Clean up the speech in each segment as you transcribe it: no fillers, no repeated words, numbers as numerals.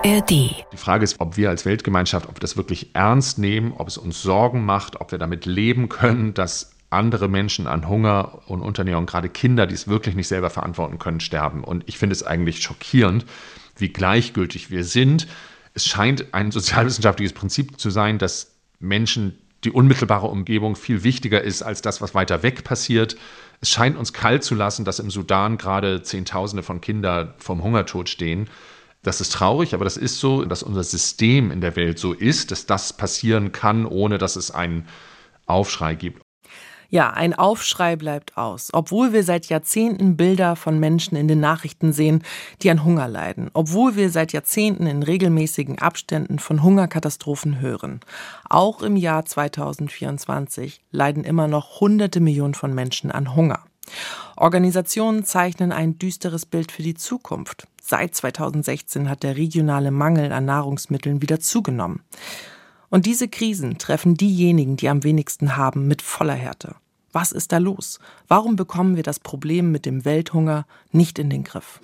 ARD. Die Frage ist, ob wir als Weltgemeinschaft, ob wir das wirklich ernst nehmen, ob es uns Sorgen macht, ob wir damit leben können, dass andere Menschen an Hunger und Unterernährung, gerade Kinder, die es wirklich nicht selber verantworten können, sterben. Und ich finde es eigentlich schockierend, wie gleichgültig wir sind. Es scheint ein sozialwissenschaftliches Prinzip zu sein, dass Menschen die unmittelbare Umgebung viel wichtiger ist als das, was weiter weg passiert. Es scheint uns kalt zu lassen, dass im Sudan gerade Zehntausende von Kindern vom Hungertod stehen. Das ist traurig, aber das ist so, dass unser System in der Welt so ist, dass das passieren kann, ohne dass es einen Aufschrei gibt. Ja, ein Aufschrei bleibt aus, obwohl wir seit Jahrzehnten Bilder von Menschen in den Nachrichten sehen, die an Hunger leiden, obwohl wir seit Jahrzehnten in regelmäßigen Abständen von Hungerkatastrophen hören. Auch im Jahr 2024 leiden immer noch Hunderte Millionen von Menschen an Hunger. Organisationen zeichnen ein düsteres Bild für die Zukunft. Seit 2016 hat der regionale Mangel an Nahrungsmitteln wieder zugenommen. Und diese Krisen treffen diejenigen, die am wenigsten haben, mit voller Härte. Was ist da los? Warum bekommen wir das Problem mit dem Welthunger nicht in den Griff?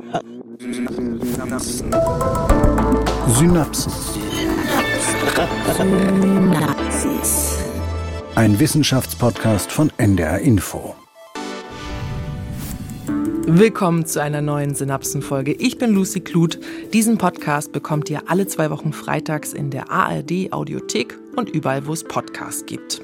Synapsen. Ein Wissenschaftspodcast von NDR Info. Willkommen zu einer neuen Synapsen-Folge. Ich bin Lucy Kluth. Diesen Podcast bekommt ihr alle 2 Wochen freitags in der ARD-Audiothek und überall, wo es Podcasts gibt.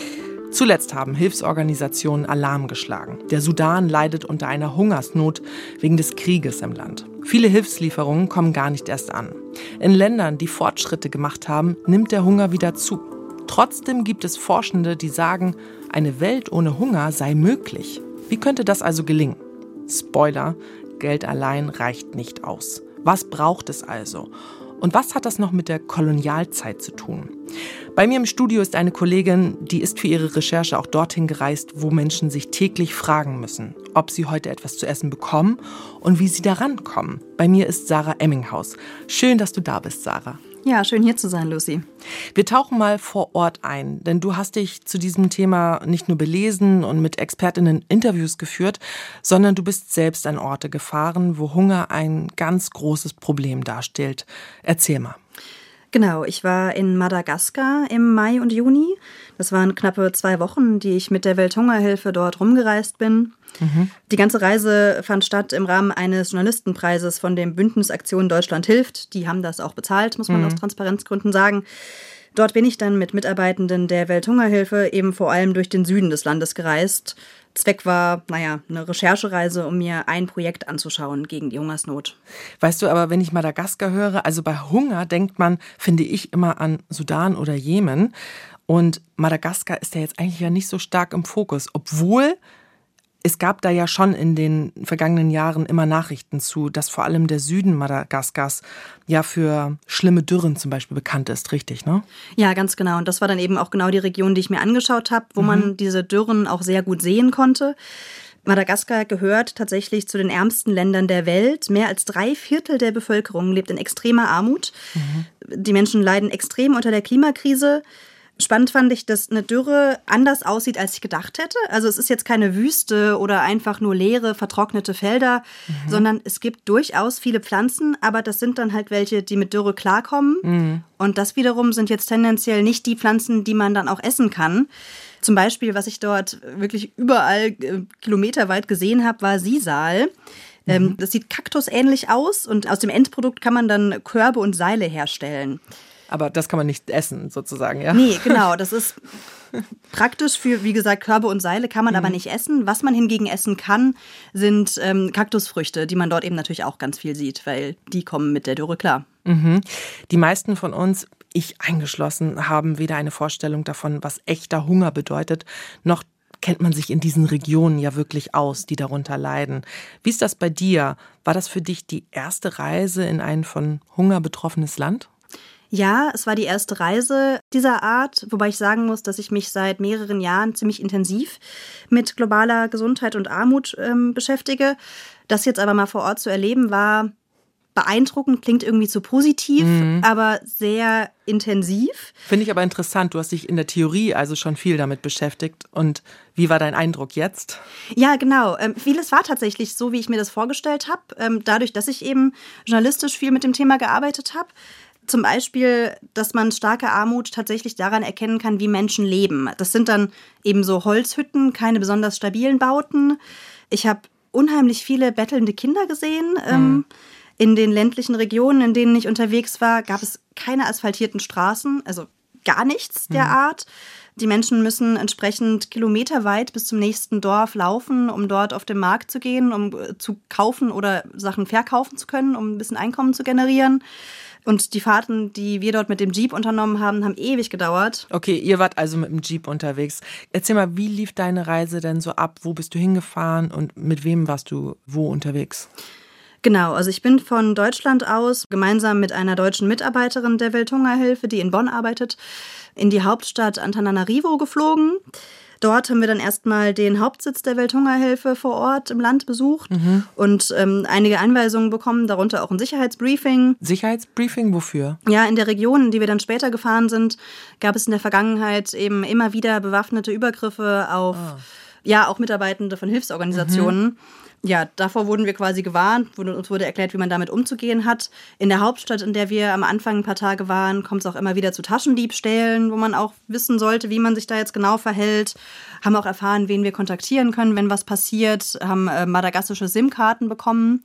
Zuletzt haben Hilfsorganisationen Alarm geschlagen. Der Sudan leidet unter einer Hungersnot wegen des Krieges im Land. Viele Hilfslieferungen kommen gar nicht erst an. In Ländern, die Fortschritte gemacht haben, nimmt der Hunger wieder zu. Trotzdem gibt es Forschende, die sagen, eine Welt ohne Hunger sei möglich. Wie könnte das also gelingen? Spoiler, Geld allein reicht nicht aus. Was braucht es also? Und was hat das noch mit der Kolonialzeit zu tun? Bei mir im Studio ist eine Kollegin, die ist für ihre Recherche auch dorthin gereist, wo Menschen sich täglich fragen müssen, ob sie heute etwas zu essen bekommen und wie sie daran kommen. Bei mir ist Sarah Emminghaus. Schön, dass du da bist, Sarah. Ja, schön hier zu sein, Lucy. Wir tauchen mal vor Ort ein, denn du hast dich zu diesem Thema nicht nur belesen und mit ExpertInnen Interviews geführt, sondern du bist selbst an Orte gefahren, wo Hunger ein ganz großes Problem darstellt. Erzähl mal. Genau, ich war in Madagaskar im Mai und Juni. Das waren knappe 2 Wochen, die ich mit der Welthungerhilfe dort rumgereist bin. Die ganze Reise fand statt im Rahmen eines Journalistenpreises von dem Bündnis Aktion Deutschland hilft. Die haben das auch bezahlt, muss man aus Transparenzgründen sagen. Dort bin ich dann mit Mitarbeitenden der Welthungerhilfe eben vor allem durch den Süden des Landes gereist. Zweck war, eine Recherchereise, um mir ein Projekt anzuschauen gegen die Hungersnot. Weißt du, aber wenn ich Madagaskar höre, also bei Hunger denkt man, finde ich, immer an Sudan oder Jemen. Und Madagaskar ist ja jetzt eigentlich ja nicht so stark im Fokus, obwohl es gab da ja schon in den vergangenen Jahren immer Nachrichten zu, dass vor allem der Süden Madagaskars ja für schlimme Dürren zum Beispiel bekannt ist, richtig, ne? Ja, ganz genau. Und das war dann eben auch genau die Region, die ich mir angeschaut habe, wo man diese Dürren auch sehr gut sehen konnte. Madagaskar gehört tatsächlich zu den ärmsten Ländern der Welt. Mehr als 3/4 der Bevölkerung lebt in extremer Armut. Die Menschen leiden extrem unter der Klimakrise. Spannend fand ich, dass eine Dürre anders aussieht, als ich gedacht hätte. Also es ist jetzt keine Wüste oder einfach nur leere, vertrocknete Felder, sondern es gibt durchaus viele Pflanzen, aber das sind dann halt welche, die mit Dürre klarkommen. Und das wiederum sind jetzt tendenziell nicht die Pflanzen, die man dann auch essen kann. Zum Beispiel, was ich dort wirklich überall kilometerweit gesehen habe, war Sisal. Das sieht kaktusähnlich aus und aus dem Endprodukt kann man dann Körbe und Seile herstellen. Aber das kann man nicht essen, sozusagen, ja? Nee, genau. Das ist praktisch für, wie gesagt, Körbe und Seile kann man aber nicht essen. Was man hingegen essen kann, sind Kaktusfrüchte, die man dort eben natürlich auch ganz viel sieht, weil die kommen mit der Dürre klar. Die meisten von uns, ich eingeschlossen, haben weder eine Vorstellung davon, was echter Hunger bedeutet, noch kennt man sich in diesen Regionen ja wirklich aus, die darunter leiden. Wie ist das bei dir? War das für dich die erste Reise in ein von Hunger betroffenes Land? Ja, es war die erste Reise dieser Art, wobei ich sagen muss, dass ich mich seit mehreren Jahren ziemlich intensiv mit globaler Gesundheit und Armut beschäftige. Das jetzt aber mal vor Ort zu erleben, war beeindruckend, klingt irgendwie zu positiv, aber sehr intensiv. Finde ich aber interessant. Du hast dich in der Theorie also schon viel damit beschäftigt. Und wie war dein Eindruck jetzt? Ja, genau. Vieles war tatsächlich so, wie ich mir das vorgestellt habe. Dadurch, dass ich eben journalistisch viel mit dem Thema gearbeitet habe. Zum Beispiel, dass man starke Armut tatsächlich daran erkennen kann, wie Menschen leben. Das sind dann eben so Holzhütten, keine besonders stabilen Bauten. Ich habe unheimlich viele bettelnde Kinder gesehen. In den ländlichen Regionen, in denen ich unterwegs war, gab es keine asphaltierten Straßen, also gar nichts der Art. Die Menschen müssen entsprechend kilometerweit bis zum nächsten Dorf laufen, um dort auf den Markt zu gehen, um zu kaufen oder Sachen verkaufen zu können, um ein bisschen Einkommen zu generieren. Und die Fahrten, die wir dort mit dem Jeep unternommen haben, haben ewig gedauert. Okay, ihr wart also mit dem Jeep unterwegs. Erzähl mal, wie lief deine Reise denn so ab? Wo bist du hingefahren und mit wem warst du wo unterwegs? Genau, also ich bin von Deutschland aus gemeinsam mit einer deutschen Mitarbeiterin der Welthungerhilfe, die in Bonn arbeitet, in die Hauptstadt Antananarivo geflogen. Dort haben wir dann erstmal den Hauptsitz der Welthungerhilfe vor Ort im Land besucht und einige Anweisungen bekommen, darunter auch ein Sicherheitsbriefing. Sicherheitsbriefing wofür? Ja, in der Region, in die wir dann später gefahren sind, gab es in der Vergangenheit eben immer wieder bewaffnete Übergriffe auf auch Mitarbeitende von Hilfsorganisationen. Ja, davor wurden wir quasi gewarnt, uns wurde erklärt, wie man damit umzugehen hat. In der Hauptstadt, in der wir am Anfang ein paar Tage waren, kommt es auch immer wieder zu Taschendiebstählen, wo man auch wissen sollte, wie man sich da jetzt genau verhält. Haben auch erfahren, wen wir kontaktieren können, wenn was passiert. Haben madagassische SIM-Karten bekommen.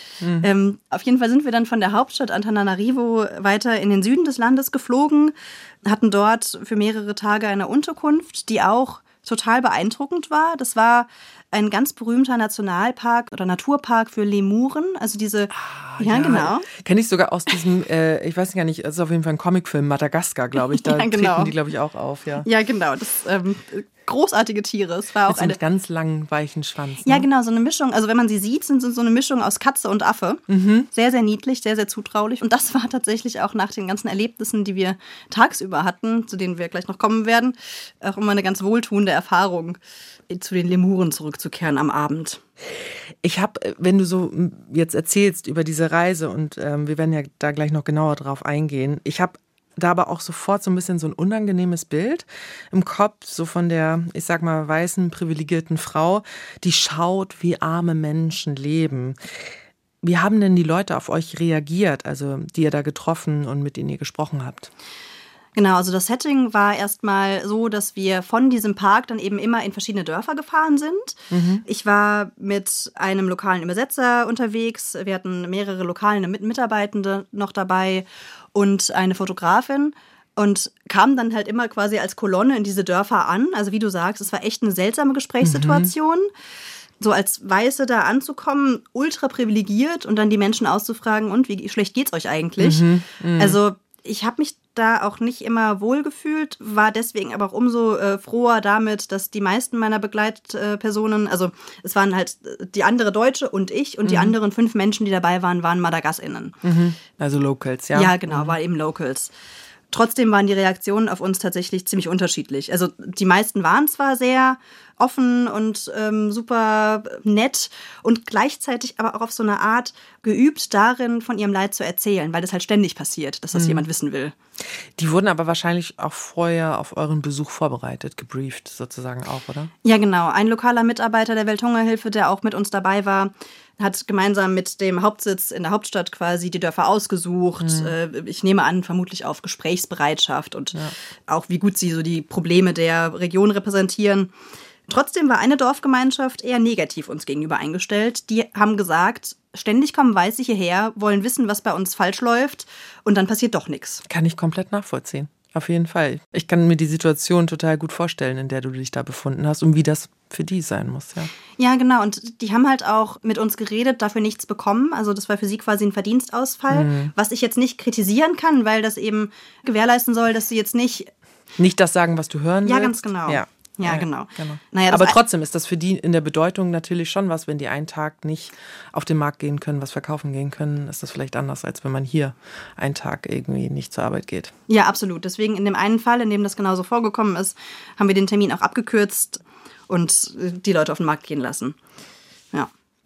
Auf jeden Fall sind wir dann von der Hauptstadt Antananarivo weiter in den Süden des Landes geflogen, hatten dort für mehrere Tage eine Unterkunft, die auch total beeindruckend war. Das war ein ganz berühmter Nationalpark oder Naturpark für Lemuren. Also diese, genau. Kenne ich sogar aus diesem, ich weiß gar nicht, es ist auf jeden Fall ein Comicfilm, Madagaskar, glaube ich. Da treten die, glaube ich, auch auf, ja. Ja, genau. Das großartige Tiere. Es war auch mit einem ganz langen, weichen Schwanz. Ne? Ja, genau, so eine Mischung. Also wenn man sie sieht, sind so eine Mischung aus Katze und Affe. Sehr, sehr niedlich, sehr, sehr zutraulich. Und das war tatsächlich auch nach den ganzen Erlebnissen, die wir tagsüber hatten, zu denen wir gleich noch kommen werden, auch immer eine ganz wohltuende Erfahrung, zu den Lemuren zurückzukehren am Abend. Ich habe, wenn du so jetzt erzählst über diese Reise und wir werden ja da gleich noch genauer drauf eingehen, ich habe da aber auch sofort so ein bisschen so ein unangenehmes Bild im Kopf, so von der, ich sag mal, weißen, privilegierten Frau, die schaut, wie arme Menschen leben. Wie haben denn die Leute auf euch reagiert, also die ihr da getroffen und mit denen ihr gesprochen habt? Genau, also das Setting war erstmal so, dass wir von diesem Park dann eben immer in verschiedene Dörfer gefahren sind. Ich war mit einem lokalen Übersetzer unterwegs. Wir hatten mehrere lokale Mitarbeitende noch dabei und eine Fotografin und kamen dann halt immer quasi als Kolonne in diese Dörfer an. Also wie du sagst, es war echt eine seltsame Gesprächssituation. So als Weiße da anzukommen, ultra privilegiert und dann die Menschen auszufragen, und wie schlecht geht's euch eigentlich? Also ich habe mich da auch nicht immer wohlgefühlt, war deswegen aber auch umso froher damit, dass die meisten meiner Begleitpersonen, also es waren halt die andere Deutsche und ich und die anderen 5 Menschen, die dabei waren, waren MadagassInnen. Also Locals, ja? Ja, genau, war eben Locals. Trotzdem waren die Reaktionen auf uns tatsächlich ziemlich unterschiedlich. Also die meisten waren zwar sehr offen und super nett und gleichzeitig aber auch auf so eine Art geübt darin, von ihrem Leid zu erzählen, weil das halt ständig passiert, dass das jemand wissen will. Die wurden aber wahrscheinlich auch vorher auf euren Besuch vorbereitet, gebrieft sozusagen auch, oder? Ja, genau. Ein lokaler Mitarbeiter der Welthungerhilfe, der auch mit uns dabei war, hat gemeinsam mit dem Hauptsitz in der Hauptstadt quasi die Dörfer ausgesucht. Ich nehme an, vermutlich auf Gesprächsbereitschaft und auch wie gut sie so die Probleme der Region repräsentieren. Trotzdem war eine Dorfgemeinschaft eher negativ uns gegenüber eingestellt. Die haben gesagt, ständig kommen Weiße hierher, wollen wissen, was bei uns falsch läuft und dann passiert doch nichts. Kann ich komplett nachvollziehen. Auf jeden Fall. Ich kann mir die Situation total gut vorstellen, in der du dich da befunden hast und wie das für die sein muss, ja. Ja, genau. Und die haben halt auch mit uns geredet, dafür nichts bekommen. Also das war für sie quasi ein Verdienstausfall, was ich jetzt nicht kritisieren kann, weil das eben gewährleisten soll, dass sie jetzt nicht das sagen, was du hören willst. Ja, ganz genau. Ja, genau. Naja, aber trotzdem ist das für die in der Bedeutung natürlich schon was, wenn die einen Tag nicht auf den Markt gehen können, was verkaufen gehen können, ist das vielleicht anders, als wenn man hier einen Tag irgendwie nicht zur Arbeit geht. Ja, absolut. Deswegen in dem einen Fall, in dem das genauso vorgekommen ist, haben wir den Termin auch abgekürzt und die Leute auf den Markt gehen lassen. Ja.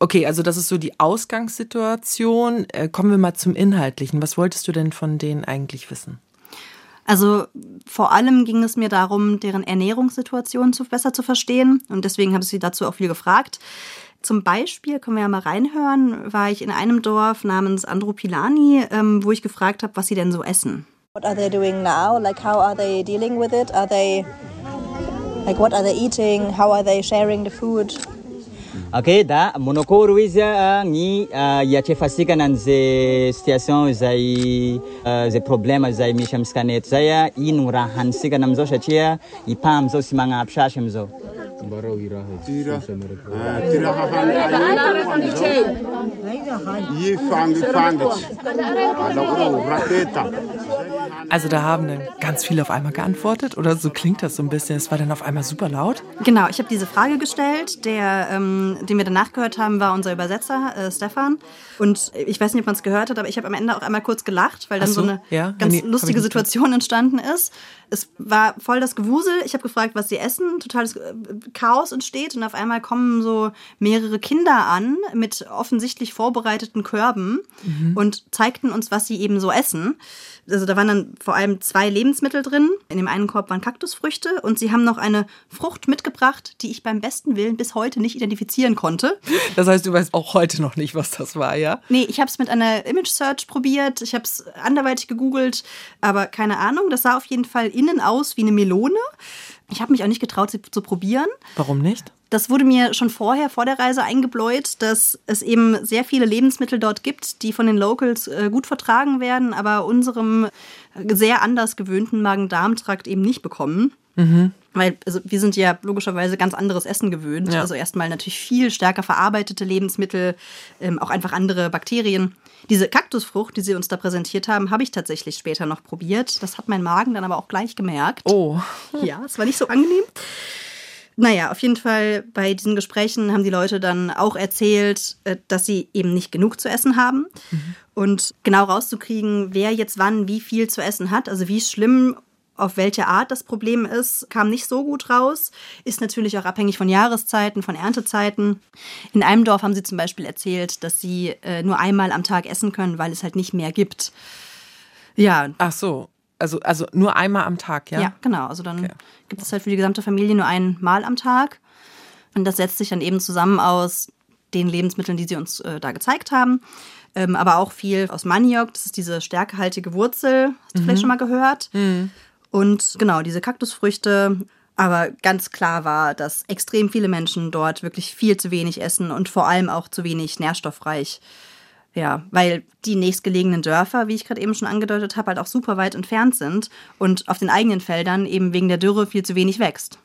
Okay, also das ist so die Ausgangssituation. Kommen wir mal zum Inhaltlichen. Was wolltest du denn von denen eigentlich wissen? Also vor allem ging es mir darum, deren Ernährungssituation besser zu verstehen. Und deswegen habe ich sie dazu auch viel gefragt. Zum Beispiel, können wir ja mal reinhören, war ich in einem Dorf namens Andropilani, wo ich gefragt habe, was sie denn so essen. What are they doing now? Like, how are they dealing with it? What are they eating? How are they sharing the food? Okay, da monokoro izy ny hiatrefasikana an'izay situation izay zay problème izay misy amin'ny sikaneto zay ino raha hanisikana amizao satria ipa amizao sy magnampy sasy amizao. Also da haben dann ganz viele auf einmal geantwortet oder so klingt das so ein bisschen. Es war dann auf einmal super laut. Genau, ich habe diese Frage gestellt. Den wir danach gehört haben, war unser Übersetzer Stefan. Und ich weiß nicht, ob man es gehört hat, aber ich habe am Ende auch einmal kurz gelacht, weil dann so eine ganz lustige Situation entstanden ist. Es war voll das Gewusel. Ich habe gefragt, was sie essen. Totales Chaos entsteht. Und auf einmal kommen so mehrere Kinder an mit offensichtlich vorbereiteten Körben und zeigten uns, was sie eben so essen. Also da waren dann vor allem 2 Lebensmittel drin. In dem einen Korb waren Kaktusfrüchte und sie haben noch eine Frucht mitgebracht, die ich beim besten Willen bis heute nicht identifizieren konnte. Das heißt, du weißt auch heute noch nicht, was das war, ja? Nee, ich habe es mit einer Image-Search probiert. Ich habe es anderweitig gegoogelt, aber keine Ahnung. Das sah auf jeden Fall innen aus wie eine Melone. Ich habe mich auch nicht getraut, sie zu probieren. Warum nicht? Das wurde mir schon vor der Reise eingebläut, dass es eben sehr viele Lebensmittel dort gibt, die von den Locals gut vertragen werden, aber unserem sehr anders gewöhnten Magen-Darm-Trakt eben nicht bekommen. Weil wir sind ja logischerweise ganz anderes Essen gewöhnt. Ja. Also erstmal natürlich viel stärker verarbeitete Lebensmittel, auch einfach andere Bakterien. Diese Kaktusfrucht, die sie uns da präsentiert haben, habe ich tatsächlich später noch probiert. Das hat mein Magen dann aber auch gleich gemerkt. Oh. Ja, es war nicht so angenehm. Naja, auf jeden Fall bei diesen Gesprächen haben die Leute dann auch erzählt, dass sie eben nicht genug zu essen haben. Und genau rauszukriegen, wer jetzt wann wie viel zu essen hat, also wie schlimm auf welche Art das Problem ist, kam nicht so gut raus. Ist natürlich auch abhängig von Jahreszeiten, von Erntezeiten. In einem Dorf haben sie zum Beispiel erzählt, dass sie nur einmal am Tag essen können, weil es halt nicht mehr gibt. Ja. Ach so, also nur einmal am Tag, ja? Ja, genau. Also dann gibt es halt für die gesamte Familie nur einmal am Tag. Und das setzt sich dann eben zusammen aus den Lebensmitteln, die sie uns da gezeigt haben. Aber auch viel aus Maniok. Das ist diese stärkehaltige Wurzel. Hast du vielleicht schon mal gehört? Und genau, diese Kaktusfrüchte. Aber ganz klar war, dass extrem viele Menschen dort wirklich viel zu wenig essen und vor allem auch zu wenig nährstoffreich. Ja, weil die nächstgelegenen Dörfer, wie ich gerade eben schon angedeutet habe, halt auch super weit entfernt sind und auf den eigenen Feldern eben wegen der Dürre viel zu wenig wächst.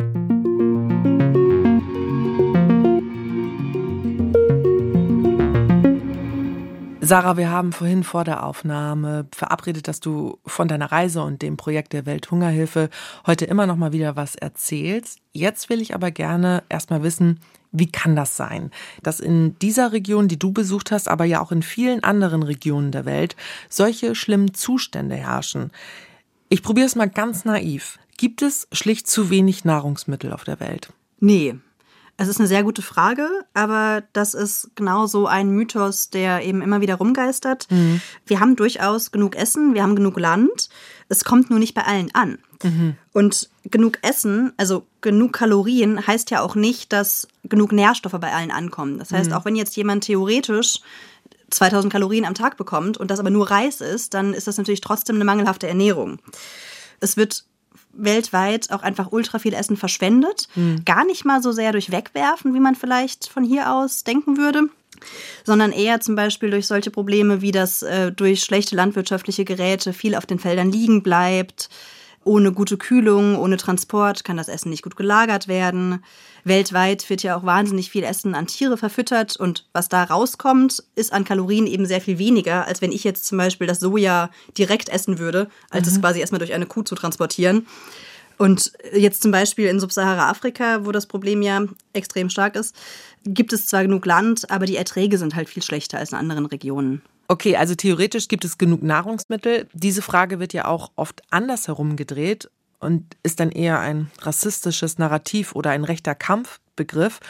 Sarah, wir haben vorhin vor der Aufnahme verabredet, dass du von deiner Reise und dem Projekt der Welthungerhilfe heute immer noch mal wieder was erzählst. Jetzt will ich aber gerne erstmal wissen, wie kann das sein, dass in dieser Region, die du besucht hast, aber ja auch in vielen anderen Regionen der Welt, solche schlimmen Zustände herrschen? Ich probiere es mal ganz naiv. Gibt es schlicht zu wenig Nahrungsmittel auf der Welt? Nee. Es ist eine sehr gute Frage, aber das ist genau so ein Mythos, der eben immer wieder rumgeistert. Wir haben durchaus genug Essen, wir haben genug Land. Es kommt nur nicht bei allen an. Und genug Essen, also genug Kalorien, heißt ja auch nicht, dass genug Nährstoffe bei allen ankommen. Das heißt, auch wenn jetzt jemand theoretisch 2000 Kalorien am Tag bekommt und das aber nur Reis ist, dann ist das natürlich trotzdem eine mangelhafte Ernährung. Es wird weltweit auch einfach ultra viel Essen verschwendet. Gar nicht mal so sehr durch Wegwerfen, wie man vielleicht von hier aus denken würde, sondern eher zum Beispiel durch solche Probleme, wie dass durch schlechte landwirtschaftliche Geräte viel auf den Feldern liegen bleibt. Ohne gute Kühlung, ohne Transport kann das Essen nicht gut gelagert werden. Weltweit wird ja auch wahnsinnig viel Essen an Tiere verfüttert und was da rauskommt, ist an Kalorien eben sehr viel weniger, als wenn ich jetzt zum Beispiel das Soja direkt essen würde, als es quasi erstmal durch eine Kuh zu transportieren. Und jetzt zum Beispiel in Subsahara-Afrika, wo das Problem ja extrem stark ist, gibt es zwar genug Land, aber die Erträge sind halt viel schlechter als in anderen Regionen. Okay, also theoretisch gibt es genug Nahrungsmittel. Diese Frage wird ja auch oft andersherum gedreht und ist dann eher ein rassistisches Narrativ oder ein rechter Kampfbegriff.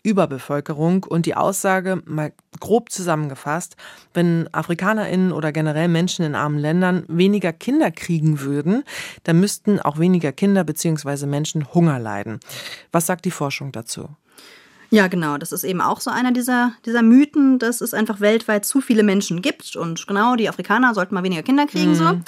Überbevölkerung. Und die Aussage, mal grob zusammengefasst, wenn AfrikanerInnen oder generell Menschen in armen Ländern weniger Kinder kriegen würden, dann müssten auch weniger Kinder bzw. Menschen Hunger leiden. Was sagt die Forschung dazu? Ja, genau. Das ist eben auch so einer dieser Mythen, dass es einfach weltweit zu viele Menschen gibt. Und genau, die Afrikaner sollten mal weniger Kinder kriegen. So.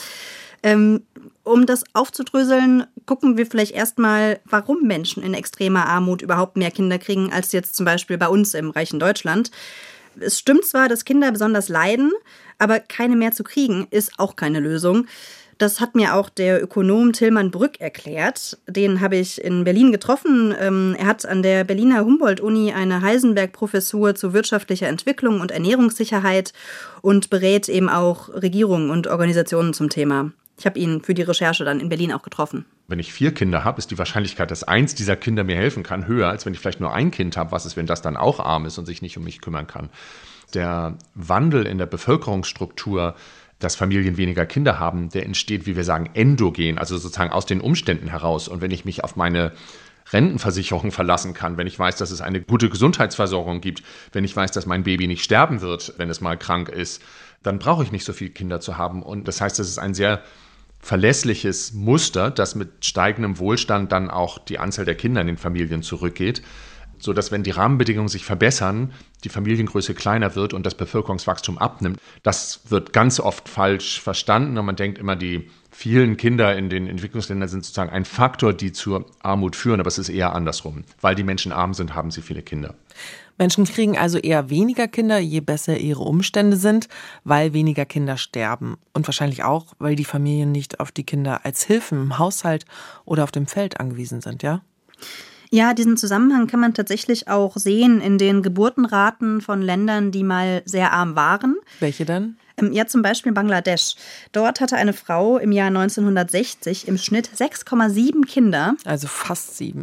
Um das aufzudröseln, gucken wir vielleicht erstmal, warum Menschen in extremer Armut überhaupt mehr Kinder kriegen, als jetzt zum Beispiel bei uns im reichen Deutschland. Es stimmt zwar, dass Kinder besonders leiden, aber keine mehr zu kriegen, ist auch keine Lösung. Das hat mir auch der Ökonom Tilman Brück erklärt. Den habe ich in Berlin getroffen. Er hat an der Berliner Humboldt-Uni eine Heisenberg-Professur zu wirtschaftlicher Entwicklung und Ernährungssicherheit und berät eben auch Regierungen und Organisationen zum Thema. Ich habe ihn für die Recherche dann in Berlin auch getroffen. Wenn ich 4 Kinder habe, ist die Wahrscheinlichkeit, dass eins dieser Kinder mir helfen kann, höher, als wenn ich vielleicht nur ein Kind habe. Was ist, wenn das dann auch arm ist und sich nicht um mich kümmern kann? Der Wandel in der Bevölkerungsstruktur, dass Familien weniger Kinder haben, der entsteht, wie wir sagen, endogen, also sozusagen aus den Umständen heraus. Und wenn ich mich auf meine Rentenversicherung verlassen kann, wenn ich weiß, dass es eine gute Gesundheitsversorgung gibt, wenn ich weiß, dass mein Baby nicht sterben wird, wenn es mal krank ist, dann brauche ich nicht so viele Kinder zu haben. Und das heißt, es ist ein sehr verlässliches Muster, dass mit steigendem Wohlstand dann auch die Anzahl der Kinder in den Familien zurückgeht, sodass, wenn die Rahmenbedingungen sich verbessern, die Familiengröße kleiner wird und das Bevölkerungswachstum abnimmt. Das wird ganz oft falsch verstanden und man denkt immer, die vielen Kinder in den Entwicklungsländern sind sozusagen ein Faktor, die zur Armut führen, aber es ist eher andersrum. Weil die Menschen arm sind, haben sie viele Kinder. Menschen kriegen also eher weniger Kinder, je besser ihre Umstände sind, weil weniger Kinder sterben. Und wahrscheinlich auch, weil die Familien nicht auf die Kinder als Hilfen im Haushalt oder auf dem Feld angewiesen sind, ja? Ja, diesen Zusammenhang kann man tatsächlich auch sehen in den Geburtenraten von Ländern, die mal sehr arm waren. Welche denn? Ja, zum Beispiel Bangladesch. Dort hatte eine Frau im Jahr 1960 im Schnitt 6,7 Kinder. Also fast 7.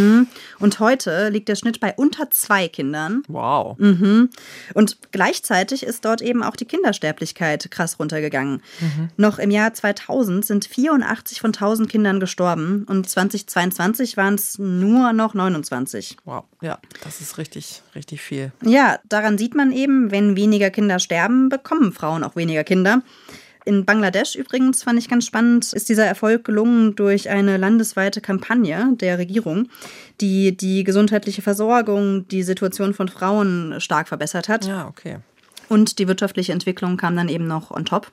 Und heute liegt der Schnitt bei unter 2 Kindern. Wow. Und gleichzeitig ist dort eben auch die Kindersterblichkeit krass runtergegangen. Noch im Jahr 2000 sind 84 von 1000 Kindern gestorben und 2022 waren es nur noch 29. Wow, ja, das ist richtig, richtig viel. Ja, daran sieht man eben, wenn weniger Kinder sterben, bekommen Frauen auch weniger Kinder. In Bangladesch übrigens, fand ich ganz spannend, ist dieser Erfolg gelungen durch eine landesweite Kampagne der Regierung, die die gesundheitliche Versorgung, die Situation von Frauen stark verbessert hat. Ja, okay. Und die wirtschaftliche Entwicklung kam dann eben noch on top.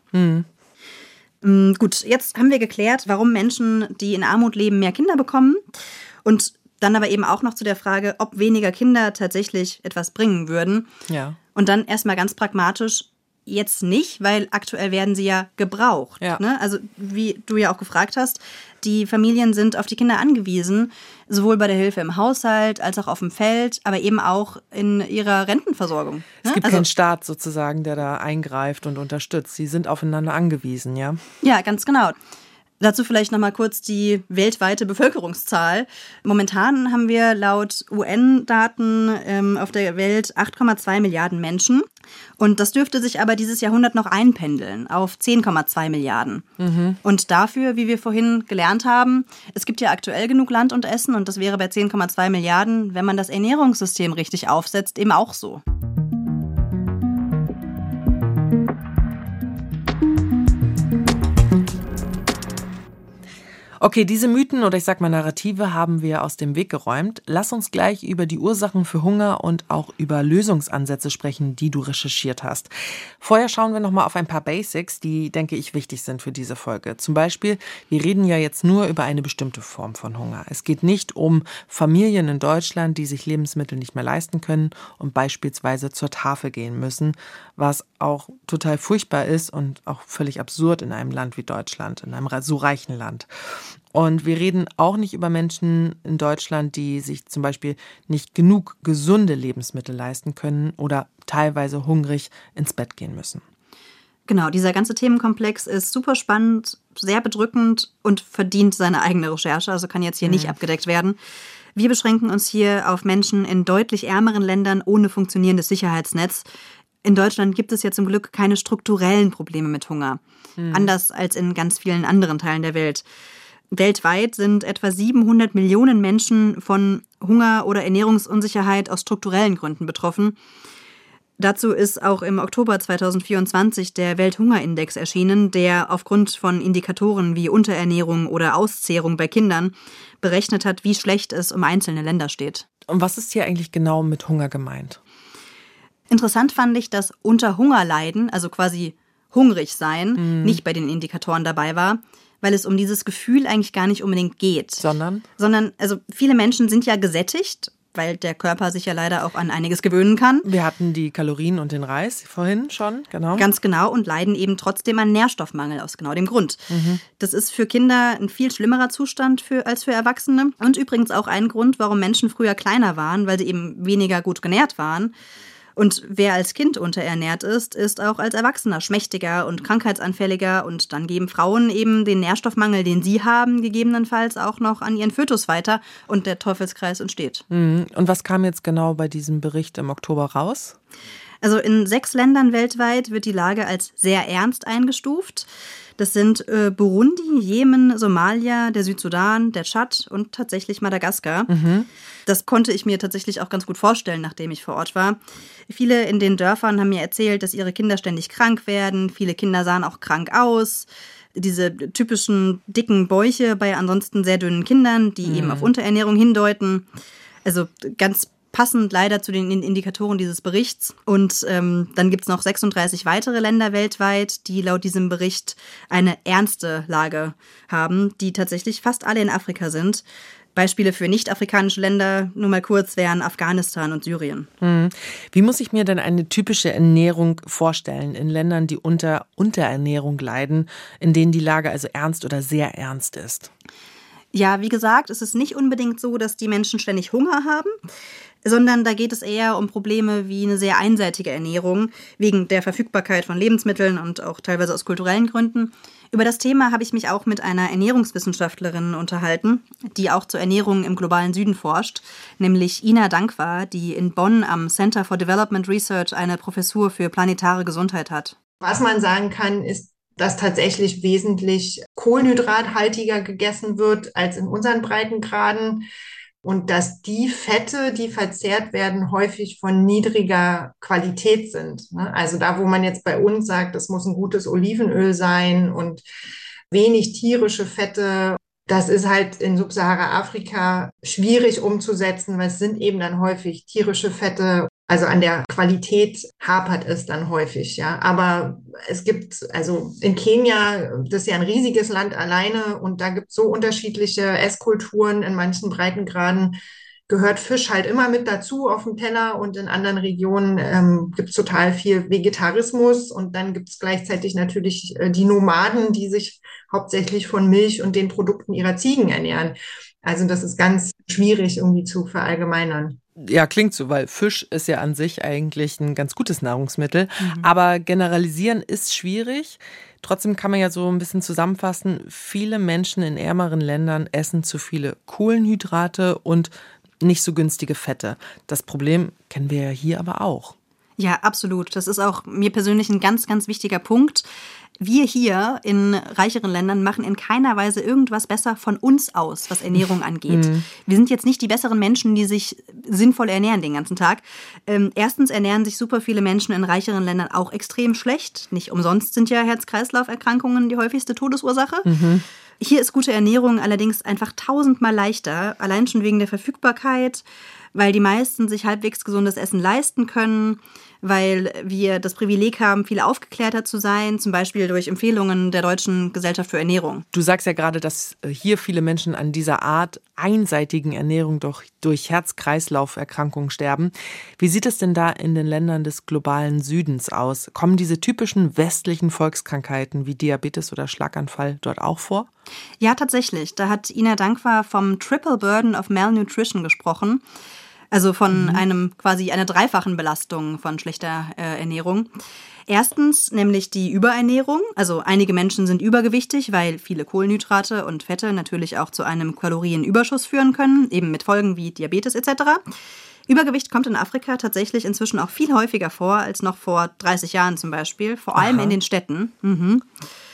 Gut, jetzt haben wir geklärt, warum Menschen, die in Armut leben, mehr Kinder bekommen. Und dann aber eben auch noch zu der Frage, ob weniger Kinder tatsächlich etwas bringen würden. Ja. Und dann erstmal ganz pragmatisch, jetzt nicht, weil aktuell werden sie ja gebraucht. Ja. Ne? Also wie du ja auch gefragt hast, die Familien sind auf die Kinder angewiesen, sowohl bei der Hilfe im Haushalt als auch auf dem Feld, aber eben auch in ihrer Rentenversorgung. Es gibt keinen Staat sozusagen, der da eingreift und unterstützt. Sie sind aufeinander angewiesen, ja? Ja, ganz genau. Dazu vielleicht nochmal kurz die weltweite Bevölkerungszahl. Momentan haben wir laut UN-Daten auf der Welt 8,2 Milliarden Menschen. Und das dürfte sich aber dieses Jahrhundert noch einpendeln auf 10,2 Milliarden. Und dafür, wie wir vorhin gelernt haben, es gibt ja aktuell genug Land und Essen und das wäre bei 10,2 Milliarden, wenn man das Ernährungssystem richtig aufsetzt, eben auch so. Okay, diese Mythen oder ich sag mal Narrative haben wir aus dem Weg geräumt. Lass uns gleich über die Ursachen für Hunger und auch über Lösungsansätze sprechen, die du recherchiert hast. Vorher schauen wir nochmal auf ein paar Basics, die, denke ich, wichtig sind für diese Folge. Zum Beispiel, wir reden ja jetzt nur über eine bestimmte Form von Hunger. Es geht nicht um Familien in Deutschland, die sich Lebensmittel nicht mehr leisten können und beispielsweise zur Tafel gehen müssen, was auch total furchtbar ist und auch völlig absurd in einem Land wie Deutschland, in einem so reichen Land. Und wir reden auch nicht über Menschen in Deutschland, die sich zum Beispiel nicht genug gesunde Lebensmittel leisten können oder teilweise hungrig ins Bett gehen müssen. Genau, dieser ganze Themenkomplex ist super spannend, sehr bedrückend und verdient seine eigene Recherche, also kann jetzt hier nicht abgedeckt werden. Wir beschränken uns hier auf Menschen in deutlich ärmeren Ländern ohne funktionierendes Sicherheitsnetz. In Deutschland gibt es ja zum Glück keine strukturellen Probleme mit Hunger, anders als in ganz vielen anderen Teilen der Welt. Weltweit sind etwa 700 Millionen Menschen von Hunger oder Ernährungsunsicherheit aus strukturellen Gründen betroffen. Dazu ist auch im Oktober 2024 der Welthungerindex erschienen, der aufgrund von Indikatoren wie Unterernährung oder Auszehrung bei Kindern berechnet hat, wie schlecht es um einzelne Länder steht. Und was ist hier eigentlich genau mit Hunger gemeint? Interessant fand ich, dass unter Hunger leiden, also quasi hungrig sein, nicht bei den Indikatoren dabei war, weil es um dieses Gefühl eigentlich gar nicht unbedingt geht. Sondern, also viele Menschen sind ja gesättigt, weil der Körper sich ja leider auch an einiges gewöhnen kann. Wir hatten die Kalorien und den Reis vorhin schon, genau. Ganz genau, und leiden eben trotzdem an Nährstoffmangel aus genau dem Grund. Das ist für Kinder ein viel schlimmerer Zustand als für Erwachsene. Und übrigens auch ein Grund, warum Menschen früher kleiner waren, weil sie eben weniger gut genährt waren. Und wer als Kind unterernährt ist auch als Erwachsener schmächtiger und krankheitsanfälliger. Und dann geben Frauen eben den Nährstoffmangel, den sie haben, gegebenenfalls auch noch an ihren Fötus weiter. Und der Teufelskreis entsteht. Und was kam jetzt genau bei diesem Bericht im Oktober raus? Also in 6 Ländern weltweit wird die Lage als sehr ernst eingestuft. Das sind Burundi, Jemen, Somalia, der Südsudan, der Tschad und tatsächlich Madagaskar. Das konnte ich mir tatsächlich auch ganz gut vorstellen, nachdem ich vor Ort war. Viele in den Dörfern haben mir erzählt, dass ihre Kinder ständig krank werden. Viele Kinder sahen auch krank aus. Diese typischen dicken Bäuche bei ansonsten sehr dünnen Kindern, die eben auf Unterernährung hindeuten. Also ganz passend leider zu den Indikatoren dieses Berichts. Und dann gibt es noch 36 weitere Länder weltweit, die laut diesem Bericht eine ernste Lage haben, die tatsächlich fast alle in Afrika sind. Beispiele für nicht-afrikanische Länder, nur mal kurz, wären Afghanistan und Syrien. Wie muss ich mir denn eine typische Ernährung vorstellen in Ländern, die unter Unterernährung leiden, in denen die Lage also ernst oder sehr ernst ist? Ja, wie gesagt, es ist nicht unbedingt so, dass die Menschen ständig Hunger haben, sondern da geht es eher um Probleme wie eine sehr einseitige Ernährung, wegen der Verfügbarkeit von Lebensmitteln und auch teilweise aus kulturellen Gründen. Über das Thema habe ich mich auch mit einer Ernährungswissenschaftlerin unterhalten, die auch zur Ernährung im globalen Süden forscht, nämlich Ina Dankwa, die in Bonn am Center for Development Research eine Professur für planetare Gesundheit hat. Was man sagen kann, ist, dass tatsächlich wesentlich kohlenhydrathaltiger gegessen wird als in unseren Breitengraden und dass die Fette, die verzehrt werden, häufig von niedriger Qualität sind. Also da, wo man jetzt bei uns sagt, das muss ein gutes Olivenöl sein und wenig tierische Fette, das ist halt in Subsahara-Afrika schwierig umzusetzen, weil es sind eben dann häufig tierische Fette. Also an der Qualität hapert es dann häufig, ja. Aber es gibt, also in Kenia, das ist ja ein riesiges Land alleine und da gibt es so unterschiedliche Esskulturen. In manchen Breitengraden gehört Fisch halt immer mit dazu auf dem Teller und in anderen Regionen gibt es total viel Vegetarismus und dann gibt es gleichzeitig natürlich die Nomaden, die sich hauptsächlich von Milch und den Produkten ihrer Ziegen ernähren. Also das ist ganz schwierig irgendwie zu verallgemeinern. Ja, klingt so, weil Fisch ist ja an sich eigentlich ein ganz gutes Nahrungsmittel. Aber generalisieren ist schwierig. Trotzdem kann man ja so ein bisschen zusammenfassen, viele Menschen in ärmeren Ländern essen zu viele Kohlenhydrate und nicht so günstige Fette. Das Problem kennen wir ja hier aber auch. Ja, absolut. Das ist auch mir persönlich ein ganz, ganz wichtiger Punkt. Wir hier in reicheren Ländern machen in keiner Weise irgendwas besser von uns aus, was Ernährung angeht. Wir sind jetzt nicht die besseren Menschen, die sich sinnvoll ernähren den ganzen Tag. Erstens ernähren sich super viele Menschen in reicheren Ländern auch extrem schlecht. Nicht umsonst sind ja Herz-Kreislauf-Erkrankungen die häufigste Todesursache. Hier ist gute Ernährung allerdings einfach 1000-mal leichter, allein schon wegen der Verfügbarkeit, weil die meisten sich halbwegs gesundes Essen leisten können, weil wir das Privileg haben, viel aufgeklärter zu sein, zum Beispiel durch Empfehlungen der Deutschen Gesellschaft für Ernährung. Du sagst ja gerade, dass hier viele Menschen an dieser Art einseitigen Ernährung durch Herz-Kreislauf-Erkrankungen sterben. Wie sieht es denn da in den Ländern des globalen Südens aus? Kommen diese typischen westlichen Volkskrankheiten wie Diabetes oder Schlaganfall dort auch vor? Ja, tatsächlich. Da hat Ina Dankwa vom Triple Burden of Malnutrition gesprochen. Also von einer dreifachen Belastung von schlechter Ernährung. Erstens nämlich die Überernährung. Also einige Menschen sind übergewichtig, weil viele Kohlenhydrate und Fette natürlich auch zu einem Kalorienüberschuss führen können, eben mit Folgen wie Diabetes etc. Übergewicht kommt in Afrika tatsächlich inzwischen auch viel häufiger vor als noch vor 30 Jahren zum Beispiel, vor allem in den Städten.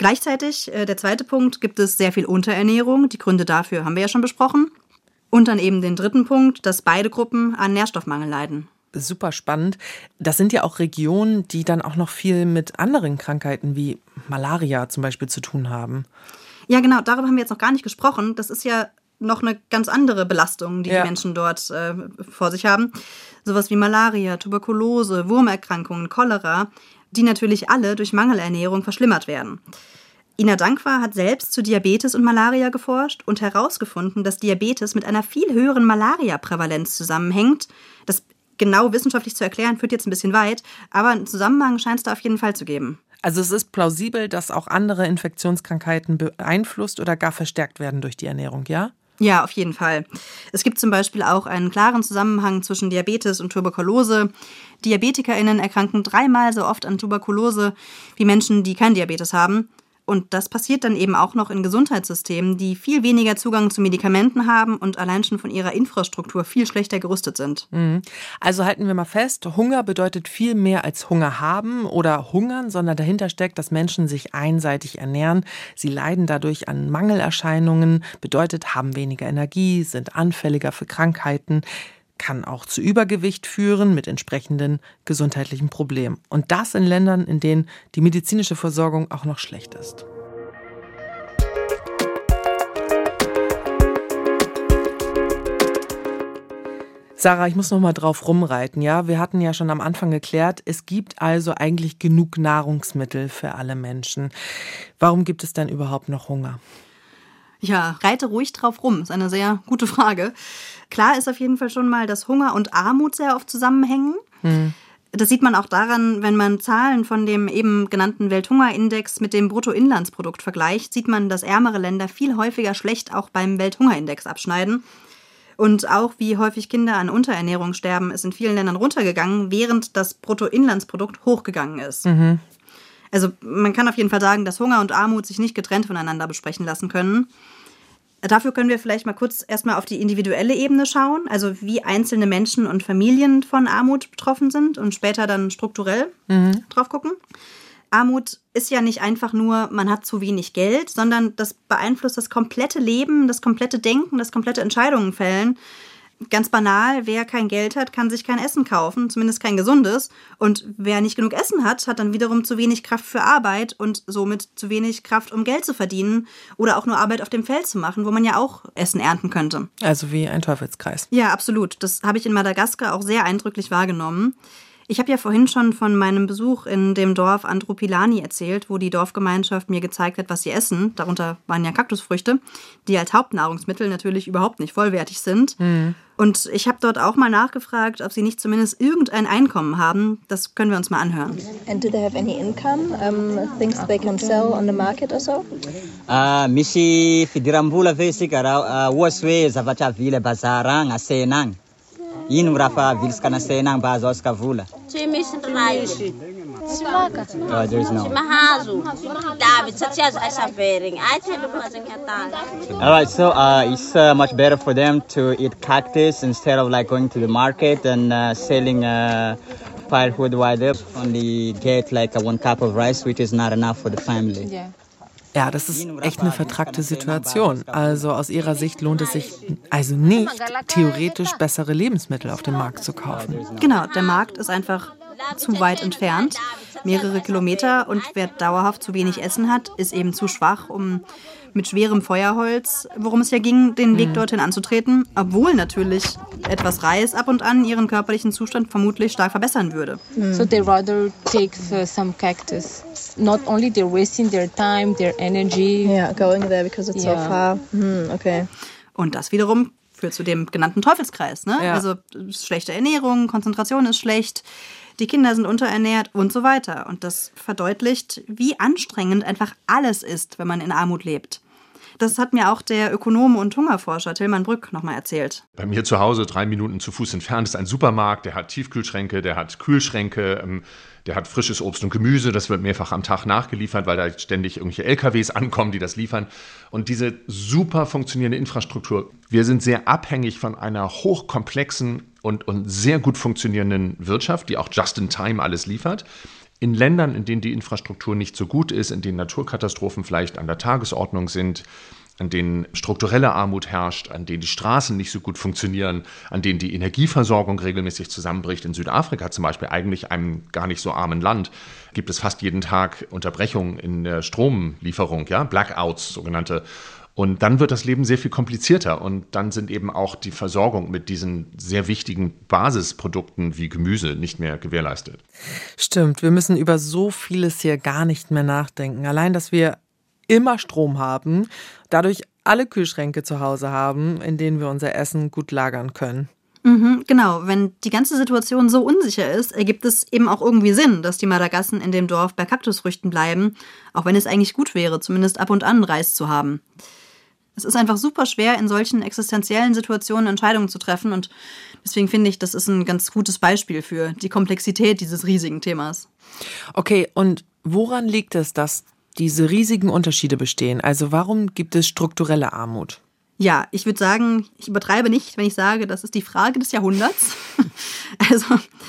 Gleichzeitig, der zweite Punkt, gibt es sehr viel Unterernährung. Die Gründe dafür haben wir ja schon besprochen. Und dann eben den dritten Punkt, dass beide Gruppen an Nährstoffmangel leiden. Super spannend. Das sind ja auch Regionen, die dann auch noch viel mit anderen Krankheiten wie Malaria zum Beispiel zu tun haben. Ja, genau, darüber haben wir jetzt noch gar nicht gesprochen. Das ist ja noch eine ganz andere Belastung, die Menschen dort vor sich haben. Sowas wie Malaria, Tuberkulose, Wurmerkrankungen, Cholera, die natürlich alle durch Mangelernährung verschlimmert werden. Ina Dankwa hat selbst zu Diabetes und Malaria geforscht und herausgefunden, dass Diabetes mit einer viel höheren Malaria-Prävalenz zusammenhängt. Das genau wissenschaftlich zu erklären, führt jetzt ein bisschen weit, aber einen Zusammenhang scheint es da auf jeden Fall zu geben. Also es ist plausibel, dass auch andere Infektionskrankheiten beeinflusst oder gar verstärkt werden durch die Ernährung, ja? Ja, auf jeden Fall. Es gibt zum Beispiel auch einen klaren Zusammenhang zwischen Diabetes und Tuberkulose. DiabetikerInnen erkranken 3-mal so oft an Tuberkulose wie Menschen, die kein Diabetes haben. Und das passiert dann eben auch noch in Gesundheitssystemen, die viel weniger Zugang zu Medikamenten haben und allein schon von ihrer Infrastruktur viel schlechter gerüstet sind. Also halten wir mal fest, Hunger bedeutet viel mehr als Hunger haben oder hungern, sondern dahinter steckt, dass Menschen sich einseitig ernähren. Sie leiden dadurch an Mangelerscheinungen, bedeutet, haben weniger Energie, sind anfälliger für Krankheiten, kann auch zu Übergewicht führen mit entsprechenden gesundheitlichen Problemen. Und das in Ländern, in denen die medizinische Versorgung auch noch schlecht ist. Sarah, ich muss noch mal drauf rumreiten. Ja, wir hatten ja schon am Anfang geklärt, es gibt also eigentlich genug Nahrungsmittel für alle Menschen. Warum gibt es dann überhaupt noch Hunger? Ja, reite ruhig drauf rum, ist eine sehr gute Frage. Klar ist auf jeden Fall schon mal, dass Hunger und Armut sehr oft zusammenhängen. Das sieht man auch daran, wenn man Zahlen von dem eben genannten Welthungerindex mit dem Bruttoinlandsprodukt vergleicht, sieht man, dass ärmere Länder viel häufiger schlecht auch beim Welthungerindex abschneiden. Und auch wie häufig Kinder an Unterernährung sterben, ist in vielen Ländern runtergegangen, während das Bruttoinlandsprodukt hochgegangen ist. Also man kann auf jeden Fall sagen, dass Hunger und Armut sich nicht getrennt voneinander besprechen lassen können. Dafür können wir vielleicht mal kurz erstmal auf die individuelle Ebene schauen, also wie einzelne Menschen und Familien von Armut betroffen sind und später dann strukturell drauf gucken. Armut ist ja nicht einfach nur, man hat zu wenig Geld, sondern das beeinflusst das komplette Leben, das komplette Denken, das komplette Entscheidungen fällen. Ganz banal, wer kein Geld hat, kann sich kein Essen kaufen, zumindest kein gesundes. Und wer nicht genug Essen hat, hat dann wiederum zu wenig Kraft für Arbeit und somit zu wenig Kraft, um Geld zu verdienen oder auch nur Arbeit auf dem Feld zu machen, wo man ja auch Essen ernten könnte. Also wie ein Teufelskreis. Ja, absolut. Das habe ich in Madagaskar auch sehr eindrücklich wahrgenommen. Ich habe ja vorhin schon von meinem Besuch in dem Dorf Andrupilani erzählt, wo die Dorfgemeinschaft mir gezeigt hat, was sie essen. Darunter waren ja Kaktusfrüchte, die als Hauptnahrungsmittel natürlich überhaupt nicht vollwertig sind. Und ich habe dort auch mal nachgefragt, ob sie nicht zumindest irgendein Einkommen haben. Das können wir uns mal anhören. And do they have any income? Things they can sell on the market or so? Misy fidiram-bola ve isika raha ohatsy hoe zavatra avily bazara agny asena agny. Ino raha fa avilitsika anasena agny mba azo asika vola? Tsy misy raha izy. Tsy maka. There is no. Tsy mahazo. David satria azo asa verigny. Ai telo azagny atany. All right, so it's much better for them to eat cactus instead of like going to the market and selling firewood while they only get like 1 cup of rice, which is not enough for the family. Yeah. Ja, das ist echt eine vertrackte Situation. Also aus ihrer Sicht lohnt es sich also nicht, theoretisch bessere Lebensmittel auf dem Markt zu kaufen. Genau, der Markt ist einfach zu weit entfernt, mehrere Kilometer, und wer dauerhaft zu wenig Essen hat, ist eben zu schwach, um mit schwerem Feuerholz, worum es ja ging, den Weg dorthin anzutreten, obwohl natürlich etwas Reis ab und an ihren körperlichen Zustand vermutlich stark verbessern würde. So they rather take some cactus. Not only they're wasting their time, their energy. Yeah, going there because it's so far. Okay. Und das wiederum führt zu dem genannten Teufelskreis. Ne? Ja. Also schlechte Ernährung, Konzentration ist schlecht, die Kinder sind unterernährt und so weiter. Und das verdeutlicht, wie anstrengend einfach alles ist, wenn man in Armut lebt. Das hat mir auch der Ökonom und Hungerforscher Tilman Brück nochmal erzählt. Bei mir zu Hause 3 Minuten zu Fuß entfernt ist ein Supermarkt, der hat Tiefkühlschränke, der hat Kühlschränke, der hat frisches Obst und Gemüse, das wird mehrfach am Tag nachgeliefert, weil da ständig irgendwelche LKWs ankommen, die das liefern. Und diese super funktionierende Infrastruktur, wir sind sehr abhängig von einer hochkomplexen und sehr gut funktionierenden Wirtschaft, die auch just in time alles liefert. in Ländern, in denen die Infrastruktur nicht so gut ist, in denen Naturkatastrophen vielleicht an der Tagesordnung sind, an denen strukturelle Armut herrscht, an denen die Straßen nicht so gut funktionieren, an denen die Energieversorgung regelmäßig zusammenbricht. In Südafrika zum Beispiel, eigentlich einem gar nicht so armen Land, gibt es fast jeden Tag Unterbrechungen in der Stromlieferung, ja, Blackouts sogenannte. Und dann wird das Leben sehr viel komplizierter und dann sind eben auch die Versorgung mit diesen sehr wichtigen Basisprodukten wie Gemüse nicht mehr gewährleistet. Stimmt, wir müssen über so vieles hier gar nicht mehr nachdenken. Allein, dass wir immer Strom haben, dadurch alle Kühlschränke zu Hause haben, in denen wir unser Essen gut lagern können. Genau, wenn die ganze Situation so unsicher ist, ergibt es eben auch irgendwie Sinn, dass die Madagassen in dem Dorf bei Kaktusfrüchten bleiben, auch wenn es eigentlich gut wäre, zumindest ab und an Reis zu haben. Es ist einfach super schwer, in solchen existenziellen Situationen Entscheidungen zu treffen und deswegen finde ich, das ist ein ganz gutes Beispiel für die Komplexität dieses riesigen Themas. Okay, und woran liegt es, dass diese riesigen Unterschiede bestehen? Also warum gibt es strukturelle Armut? Ja, ich würde sagen, ich übertreibe nicht, wenn ich sage, das ist die Frage des Jahrhunderts. Also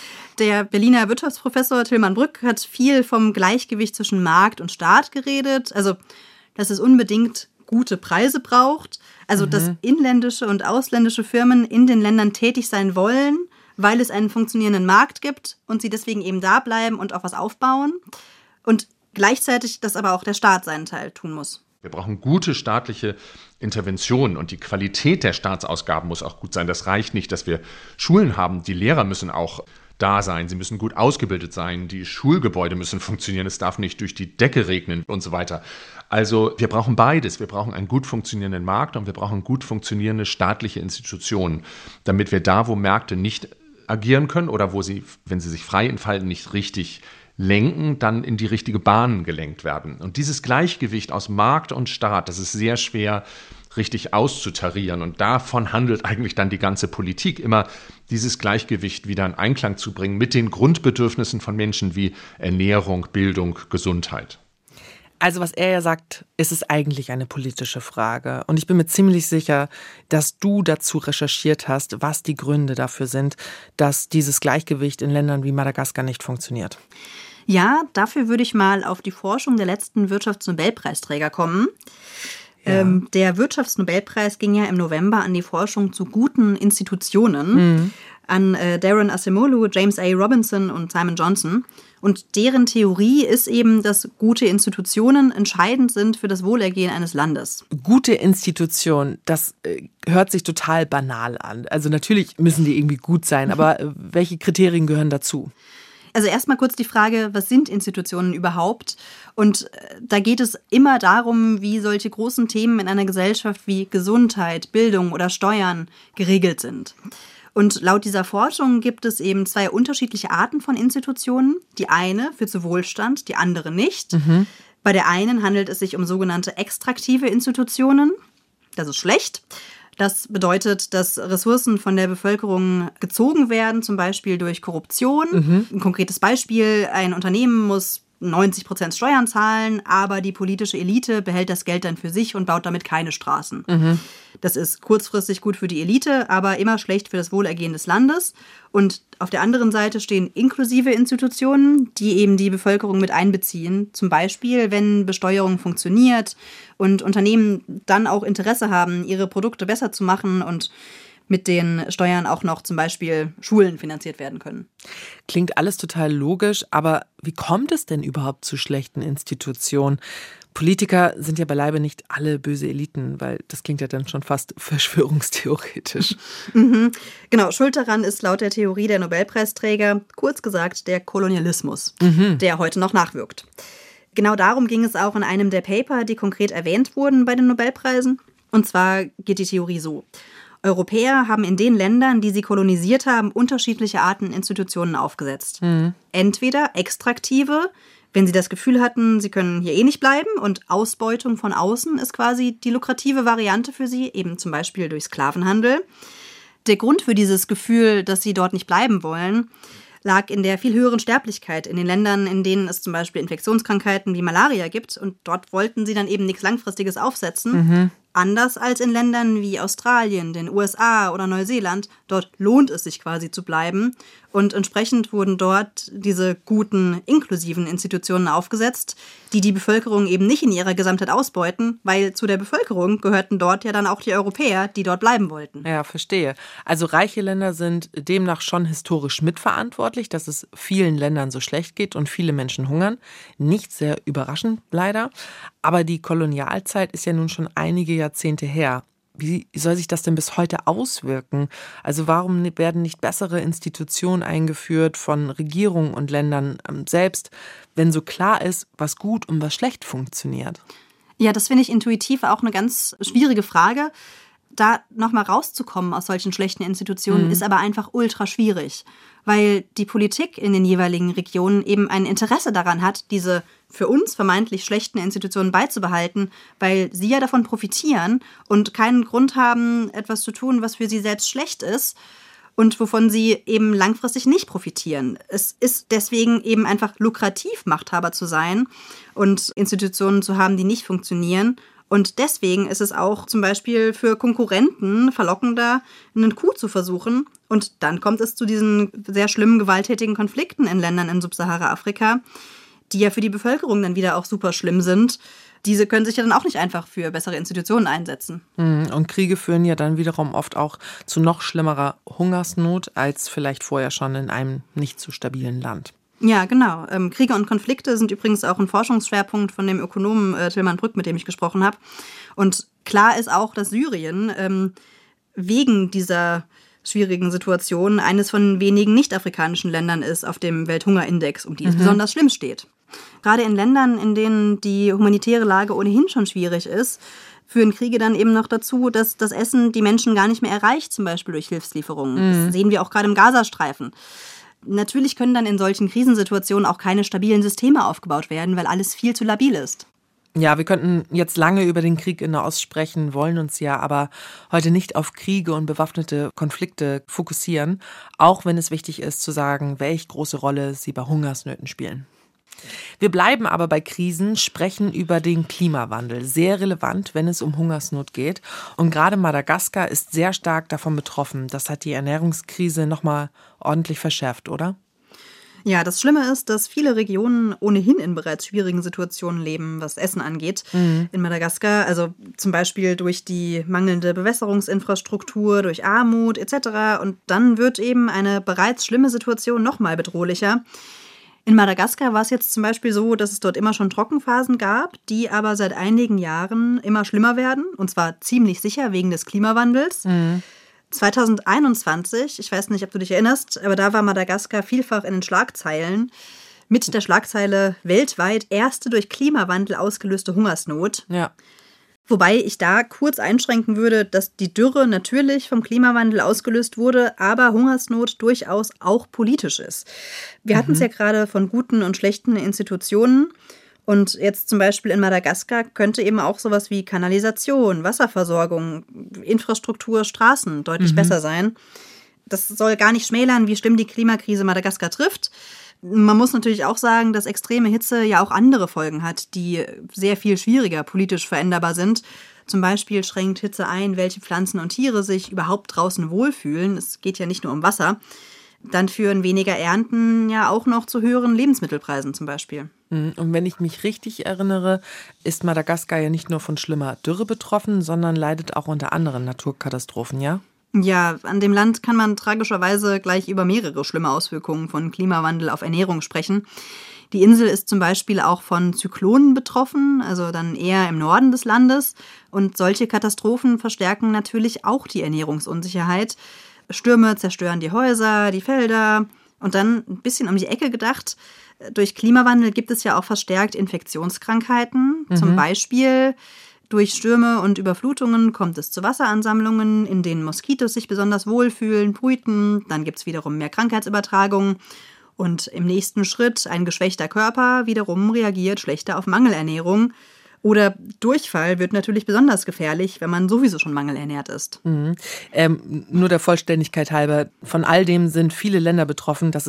der Berliner Wirtschaftsprofessor Tilman Brück hat viel vom Gleichgewicht zwischen Markt und Staat geredet. Also, dass es unbedingt gute Preise braucht. Also, dass inländische und ausländische Firmen in den Ländern tätig sein wollen, weil es einen funktionierenden Markt gibt und sie deswegen eben da bleiben und auch was aufbauen. Und gleichzeitig, dass aber auch der Staat seinen Teil tun muss. Wir brauchen gute staatliche Interventionen und die Qualität der Staatsausgaben muss auch gut sein. Das reicht nicht, dass wir Schulen haben. Die Lehrer müssen auch da sein. Sie müssen gut ausgebildet sein. Die Schulgebäude müssen funktionieren. Es darf nicht durch die Decke regnen und so weiter. Also wir brauchen beides. Wir brauchen einen gut funktionierenden Markt und wir brauchen gut funktionierende staatliche Institutionen, damit wir da, wo Märkte nicht agieren können oder wo sie, wenn sie sich frei entfalten, nicht richtig lenken, dann in die richtige Bahn gelenkt werden. Und dieses Gleichgewicht aus Markt und Staat, das ist sehr schwer richtig auszutarieren. Und davon handelt eigentlich dann die ganze Politik, immer dieses Gleichgewicht wieder in Einklang zu bringen mit den Grundbedürfnissen von Menschen wie Ernährung, Bildung, Gesundheit. Also was er ja sagt, ist es eigentlich eine politische Frage. Und ich bin mir ziemlich sicher, dass du dazu recherchiert hast, was die Gründe dafür sind, dass dieses Gleichgewicht in Ländern wie Madagaskar nicht funktioniert. Ja, dafür würde ich mal auf die Forschung der letzten Wirtschaftsnobelpreisträger kommen. Ja. Der Wirtschaftsnobelpreis ging ja im November an die Forschung zu guten Institutionen, an Darren Acemoglu, James A. Robinson und Simon Johnson. Und deren Theorie ist eben, dass gute Institutionen entscheidend sind für das Wohlergehen eines Landes. Gute Institutionen, das hört sich total banal an. Also natürlich müssen die irgendwie gut sein, aber welche Kriterien gehören dazu? Also erstmal kurz die Frage, was sind Institutionen überhaupt? Und da geht es immer darum, wie solche großen Themen in einer Gesellschaft wie Gesundheit, Bildung oder Steuern geregelt sind. Und laut dieser Forschung gibt es eben zwei unterschiedliche Arten von Institutionen. Die eine führt zu Wohlstand, die andere nicht. Bei der einen handelt es sich um sogenannte extraktive Institutionen. Das ist schlecht. Das bedeutet, dass Ressourcen von der Bevölkerung gezogen werden, zum Beispiel durch Korruption. Ein konkretes Beispiel, ein Unternehmen muss 90% Steuern zahlen, aber die politische Elite behält das Geld dann für sich und baut damit keine Straßen. Das ist kurzfristig gut für die Elite, aber immer schlecht für das Wohlergehen des Landes. Und auf der anderen Seite stehen inklusive Institutionen, die eben die Bevölkerung mit einbeziehen. Zum Beispiel, wenn Besteuerung funktioniert und Unternehmen dann auch Interesse haben, ihre Produkte besser zu machen und mit den Steuern auch noch zum Beispiel Schulen finanziert werden können. Klingt alles total logisch, aber wie kommt es denn überhaupt zu schlechten Institutionen? Politiker sind ja beileibe nicht alle böse Eliten, weil das klingt ja dann schon fast verschwörungstheoretisch. Genau, schuld daran ist laut der Theorie der Nobelpreisträger, kurz gesagt, der Kolonialismus, der heute noch nachwirkt. Genau darum ging es auch in einem der Paper, die konkret erwähnt wurden bei den Nobelpreisen. Und zwar geht die Theorie so: Europäer haben in den Ländern, die sie kolonisiert haben, unterschiedliche Arten Institutionen aufgesetzt. Entweder extraktive, wenn sie das Gefühl hatten, sie können hier eh nicht bleiben und Ausbeutung von außen ist quasi die lukrative Variante für sie, eben zum Beispiel durch Sklavenhandel. Der Grund für dieses Gefühl, dass sie dort nicht bleiben wollen, lag in der viel höheren Sterblichkeit in den Ländern, in denen es zum Beispiel Infektionskrankheiten wie Malaria gibt. Und dort wollten sie dann eben nichts Langfristiges aufsetzen. Anders als in Ländern wie Australien, den USA oder Neuseeland. Dort lohnt es sich quasi zu bleiben. Und entsprechend wurden dort diese guten, inklusiven Institutionen aufgesetzt, die die Bevölkerung eben nicht in ihrer Gesamtheit ausbeuten, weil zu der Bevölkerung gehörten dort ja dann auch die Europäer, die dort bleiben wollten. Ja, verstehe. Also reiche Länder sind demnach schon historisch mitverantwortlich, dass es vielen Ländern so schlecht geht und viele Menschen hungern. Nicht sehr überraschend, leider. Aber die Kolonialzeit ist ja nun schon einige Jahrzehnte her. Wie soll sich das denn bis heute auswirken? Also warum werden nicht bessere Institutionen eingeführt von Regierungen und Ländern selbst, wenn so klar ist, was gut und was schlecht funktioniert? Ja, das finde ich intuitiv auch eine ganz schwierige Frage. Da nochmal rauszukommen aus solchen schlechten Institutionen ist aber einfach ultra schwierig, weil die Politik in den jeweiligen Regionen eben ein Interesse daran hat, diese für uns vermeintlich schlechten Institutionen beizubehalten, weil sie ja davon profitieren und keinen Grund haben, etwas zu tun, was für sie selbst schlecht ist und wovon sie eben langfristig nicht profitieren. Es ist deswegen eben einfach lukrativ, Machthaber zu sein und Institutionen zu haben, die nicht funktionieren. Und deswegen ist es auch zum Beispiel für Konkurrenten verlockender, einen Coup zu versuchen. Und dann kommt es zu diesen sehr schlimmen, gewalttätigen Konflikten in Ländern in Subsahara-Afrika, die ja für die Bevölkerung dann wieder auch super schlimm sind. Diese können sich ja dann auch nicht einfach für bessere Institutionen einsetzen. Und Kriege führen ja dann wiederum oft auch zu noch schlimmerer Hungersnot als vielleicht vorher schon in einem nicht so stabilen Land. Ja, genau. Kriege und Konflikte sind übrigens auch ein Forschungsschwerpunkt von dem Ökonomen Tilman Brück, mit dem ich gesprochen habe. Und klar ist auch, dass Syrien wegen dieser schwierigen Situation eines von wenigen nicht-afrikanischen Ländern ist auf dem Welthungerindex, um die es besonders schlimm steht. Gerade in Ländern, in denen die humanitäre Lage ohnehin schon schwierig ist, führen Kriege dann eben noch dazu, dass das Essen die Menschen gar nicht mehr erreicht, zum Beispiel durch Hilfslieferungen. Das sehen wir auch gerade im Gazastreifen. Natürlich können dann in solchen Krisensituationen auch keine stabilen Systeme aufgebaut werden, weil alles viel zu labil ist. Ja, wir könnten jetzt lange über den Krieg in Nahost sprechen, wollen uns ja aber heute nicht auf Kriege und bewaffnete Konflikte fokussieren, auch wenn es wichtig ist zu sagen, welche große Rolle sie bei Hungersnöten spielen. Wir bleiben aber bei Krisen, sprechen über den Klimawandel. Sehr relevant, wenn es um Hungersnot geht. Und gerade Madagaskar ist sehr stark davon betroffen. Das hat die Ernährungskrise nochmal ordentlich verschärft, oder? Ja, das Schlimme ist, dass viele Regionen ohnehin in bereits schwierigen Situationen leben, was Essen angeht. In Madagaskar, also zum Beispiel durch die mangelnde Bewässerungsinfrastruktur, durch Armut etc. Und dann wird eben eine bereits schlimme Situation nochmal bedrohlicher. In Madagaskar war es jetzt zum Beispiel so, dass es dort immer schon Trockenphasen gab, die aber seit einigen Jahren immer schlimmer werden. Und zwar ziemlich sicher wegen des Klimawandels. 2021, ich weiß nicht, ob du dich erinnerst, aber da war Madagaskar vielfach in den Schlagzeilen mit der Schlagzeile weltweit erste durch Klimawandel ausgelöste Hungersnot. Ja. Wobei ich da kurz einschränken würde, dass die Dürre natürlich vom Klimawandel ausgelöst wurde, aber Hungersnot durchaus auch politisch ist. Wir hatten es ja gerade von guten und schlechten Institutionen. Und jetzt zum Beispiel in Madagaskar könnte eben auch sowas wie Kanalisation, Wasserversorgung, Infrastruktur, Straßen deutlich besser sein. Das soll gar nicht schmälern, wie schlimm die Klimakrise Madagaskar trifft. Man muss natürlich auch sagen, dass extreme Hitze ja auch andere Folgen hat, die sehr viel schwieriger politisch veränderbar sind. Zum Beispiel schränkt Hitze ein, welche Pflanzen und Tiere sich überhaupt draußen wohlfühlen. Es geht ja nicht nur um Wasser. Dann führen weniger Ernten ja auch noch zu höheren Lebensmittelpreisen zum Beispiel. Und wenn ich mich richtig erinnere, ist Madagaskar ja nicht nur von schlimmer Dürre betroffen, sondern leidet auch unter anderen Naturkatastrophen, ja? Ja, an dem Land kann man tragischerweise gleich über mehrere schlimme Auswirkungen von Klimawandel auf Ernährung sprechen. Die Insel ist zum Beispiel auch von Zyklonen betroffen, also dann eher im Norden des Landes. Und solche Katastrophen verstärken natürlich auch die Ernährungsunsicherheit. Stürme zerstören die Häuser, die Felder. Und dann ein bisschen um die Ecke gedacht, durch Klimawandel gibt es ja auch verstärkt Infektionskrankheiten. Zum Beispiel durch Stürme und Überflutungen kommt es zu Wasseransammlungen, in denen Moskitos sich besonders wohlfühlen, brüten. Dann gibt es wiederum mehr Krankheitsübertragungen. Und im nächsten Schritt ein geschwächter Körper wiederum reagiert schlechter auf Mangelernährung. Oder Durchfall wird natürlich besonders gefährlich, wenn man sowieso schon mangelernährt ist. Nur der Vollständigkeit halber, von all dem sind viele Länder betroffen. Das ist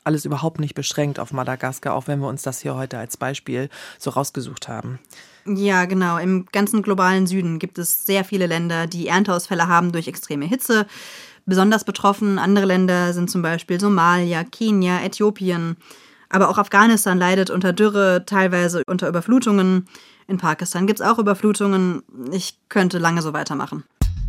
alles überhaupt nicht beschränkt auf Madagaskar, auch wenn wir uns das hier heute als Beispiel so rausgesucht haben. Ja, genau. Im ganzen globalen Süden gibt es sehr viele Länder, die Ernteausfälle haben durch extreme Hitze. Besonders betroffen andere Länder sind zum Beispiel Somalia, Kenia, Äthiopien. Aber auch Afghanistan leidet unter Dürre, teilweise unter Überflutungen. In Pakistan gibt es auch Überflutungen. Ich könnte lange so weitermachen.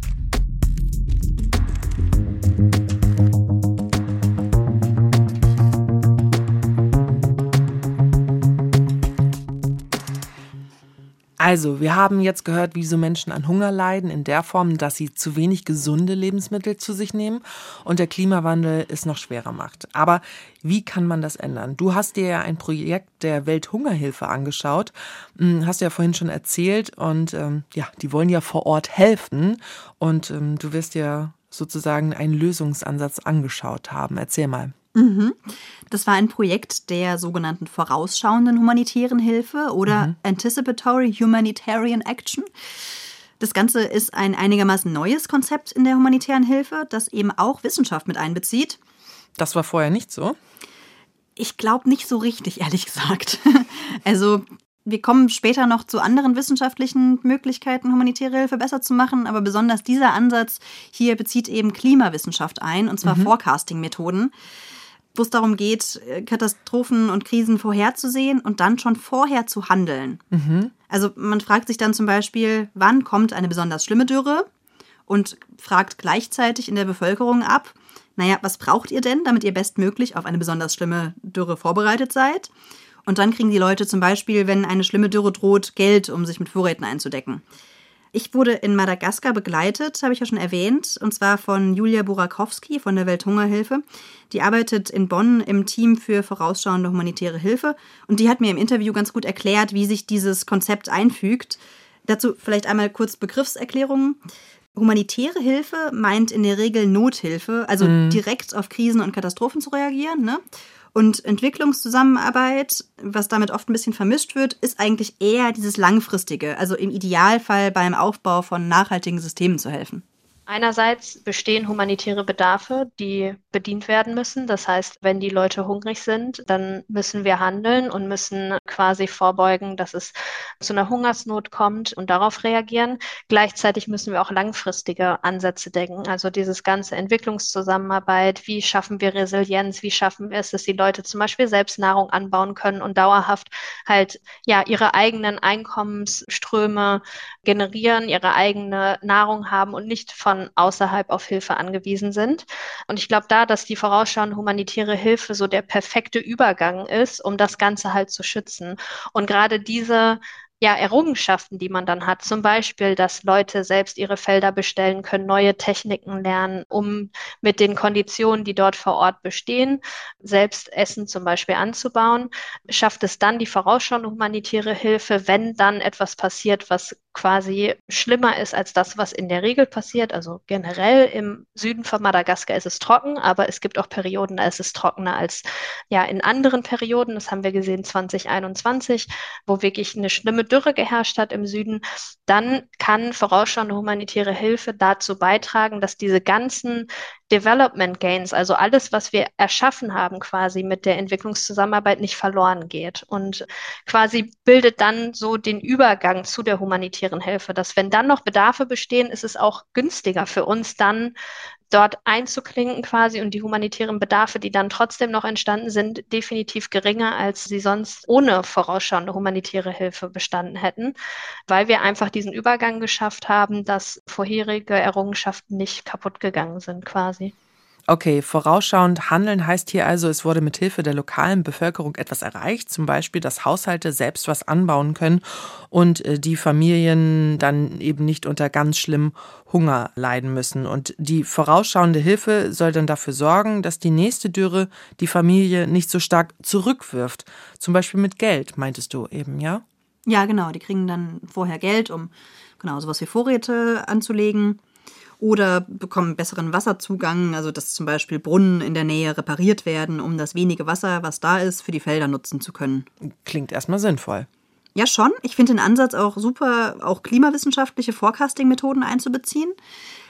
Also, wir haben jetzt gehört, wie so Menschen an Hunger leiden, in der Form, dass sie zu wenig gesunde Lebensmittel zu sich nehmen und der Klimawandel es noch schwerer macht. Aber wie kann man das ändern? Du hast dir ja ein Projekt der Welthungerhilfe angeschaut, hast du ja vorhin schon erzählt und die wollen ja vor Ort helfen und du wirst dir sozusagen einen Lösungsansatz angeschaut haben. Erzähl mal. Das war ein Projekt der sogenannten vorausschauenden humanitären Hilfe oder Anticipatory Humanitarian Action. Das Ganze ist ein einigermaßen neues Konzept in der humanitären Hilfe, das eben auch Wissenschaft mit einbezieht. Das war vorher nicht so? Ich glaube nicht so richtig, ehrlich gesagt. Also wir kommen später noch zu anderen wissenschaftlichen Möglichkeiten, humanitäre Hilfe besser zu machen, aber besonders dieser Ansatz hier bezieht eben Klimawissenschaft ein, und zwar Forecasting-Methoden, wo es darum geht, Katastrophen und Krisen vorherzusehen und dann schon vorher zu handeln. Also man fragt sich dann zum Beispiel, wann kommt eine besonders schlimme Dürre und fragt gleichzeitig in der Bevölkerung ab, was braucht ihr denn, damit ihr bestmöglich auf eine besonders schlimme Dürre vorbereitet seid? Und dann kriegen die Leute zum Beispiel, wenn eine schlimme Dürre droht, Geld, um sich mit Vorräten einzudecken. Ich wurde in Madagaskar begleitet, habe ich ja schon erwähnt, und zwar von Julia Burakowski von der Welthungerhilfe. Die arbeitet in Bonn im Team für vorausschauende humanitäre Hilfe und die hat mir im Interview ganz gut erklärt, wie sich dieses Konzept einfügt. Dazu vielleicht einmal kurz Begriffserklärungen. Humanitäre Hilfe meint in der Regel Nothilfe, also direkt auf Krisen und Katastrophen zu reagieren, ne? Und Entwicklungszusammenarbeit, was damit oft ein bisschen vermischt wird, ist eigentlich eher dieses Langfristige, also im Idealfall beim Aufbau von nachhaltigen Systemen zu helfen. Einerseits bestehen humanitäre Bedarfe, die bedient werden müssen. Das heißt, wenn die Leute hungrig sind, dann müssen wir handeln und müssen quasi vorbeugen, dass es zu einer Hungersnot kommt und darauf reagieren. Gleichzeitig müssen wir auch langfristige Ansätze denken. Also dieses ganze Entwicklungszusammenarbeit, wie schaffen wir Resilienz, wie schaffen wir es, dass die Leute zum Beispiel selbst Nahrung anbauen können und dauerhaft halt ihre eigenen Einkommensströme generieren, ihre eigene Nahrung haben und nicht von außerhalb auf Hilfe angewiesen sind. Und ich glaube dass die vorausschauende humanitäre Hilfe so der perfekte Übergang ist, um das Ganze halt zu schützen. Und gerade diese Errungenschaften, die man dann hat, zum Beispiel, dass Leute selbst ihre Felder bestellen können, neue Techniken lernen, um mit den Konditionen, die dort vor Ort bestehen, selbst Essen zum Beispiel anzubauen, schafft es dann die vorausschauende humanitäre Hilfe, wenn dann etwas passiert, was quasi schlimmer ist als das, was in der Regel passiert. Also generell im Süden von Madagaskar ist es trocken, aber es gibt auch Perioden, da ist es trockener als in anderen Perioden. Das haben wir gesehen 2021, wo wirklich eine schlimme Dürre geherrscht hat im Süden. Dann kann vorausschauende humanitäre Hilfe dazu beitragen, dass diese ganzen Development Gains, also alles, was wir erschaffen haben quasi mit der Entwicklungszusammenarbeit, nicht verloren geht und quasi bildet dann so den Übergang zu der humanitären Hilfe, dass wenn dann noch Bedarfe bestehen, ist es auch günstiger für uns dann dort einzuklinken quasi und die humanitären Bedarfe, die dann trotzdem noch entstanden sind, definitiv geringer, als sie sonst ohne vorausschauende humanitäre Hilfe bestanden hätten, weil wir einfach diesen Übergang geschafft haben, dass vorherige Errungenschaften nicht kaputt gegangen sind quasi. Okay, vorausschauend handeln heißt hier also, es wurde mit Hilfe der lokalen Bevölkerung etwas erreicht, zum Beispiel, dass Haushalte selbst was anbauen können und die Familien dann eben nicht unter ganz schlimmem Hunger leiden müssen. Und die vorausschauende Hilfe soll dann dafür sorgen, dass die nächste Dürre die Familie nicht so stark zurückwirft, zum Beispiel mit Geld, meintest du eben, ja? Ja, genau, die kriegen dann vorher Geld, um sowas wie Vorräte anzulegen. Oder bekommen besseren Wasserzugang, also dass zum Beispiel Brunnen in der Nähe repariert werden, um das wenige Wasser, was da ist, für die Felder nutzen zu können. Klingt erstmal sinnvoll. Ja, schon. Ich finde den Ansatz auch super, auch klimawissenschaftliche Forecasting-Methoden einzubeziehen.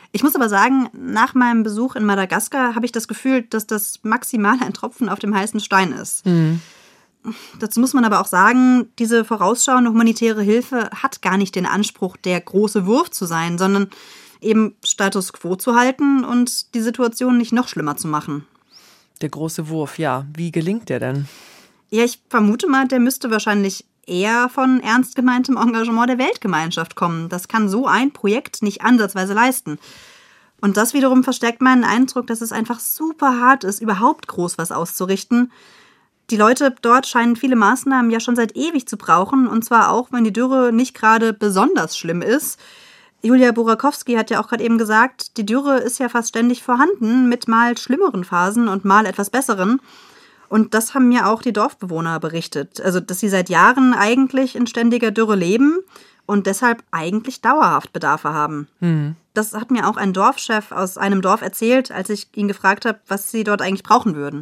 Ich muss aber sagen, nach meinem Besuch in Madagaskar habe ich das Gefühl, dass das maximal ein Tropfen auf dem heißen Stein ist. Dazu muss man aber auch sagen, diese vorausschauende humanitäre Hilfe hat gar nicht den Anspruch, der große Wurf zu sein, sondern eben Status quo zu halten und die Situation nicht noch schlimmer zu machen. Der große Wurf, ja. Wie gelingt der denn? Ja, ich vermute mal, der müsste wahrscheinlich eher von ernst gemeintem Engagement der Weltgemeinschaft kommen. Das kann so ein Projekt nicht ansatzweise leisten. Und das wiederum verstärkt meinen Eindruck, dass es einfach super hart ist, überhaupt groß was auszurichten. Die Leute dort scheinen viele Maßnahmen ja schon seit ewig zu brauchen, und zwar auch, wenn die Dürre nicht gerade besonders schlimm ist. Julia Burakowski hat ja auch gerade eben gesagt, die Dürre ist ja fast ständig vorhanden, mit mal schlimmeren Phasen und mal etwas besseren. Und das haben mir auch die Dorfbewohner berichtet. Also, dass sie seit Jahren eigentlich in ständiger Dürre leben und deshalb eigentlich dauerhaft Bedarfe haben. Das hat mir auch ein Dorfchef aus einem Dorf erzählt, als ich ihn gefragt habe, was sie dort eigentlich brauchen würden.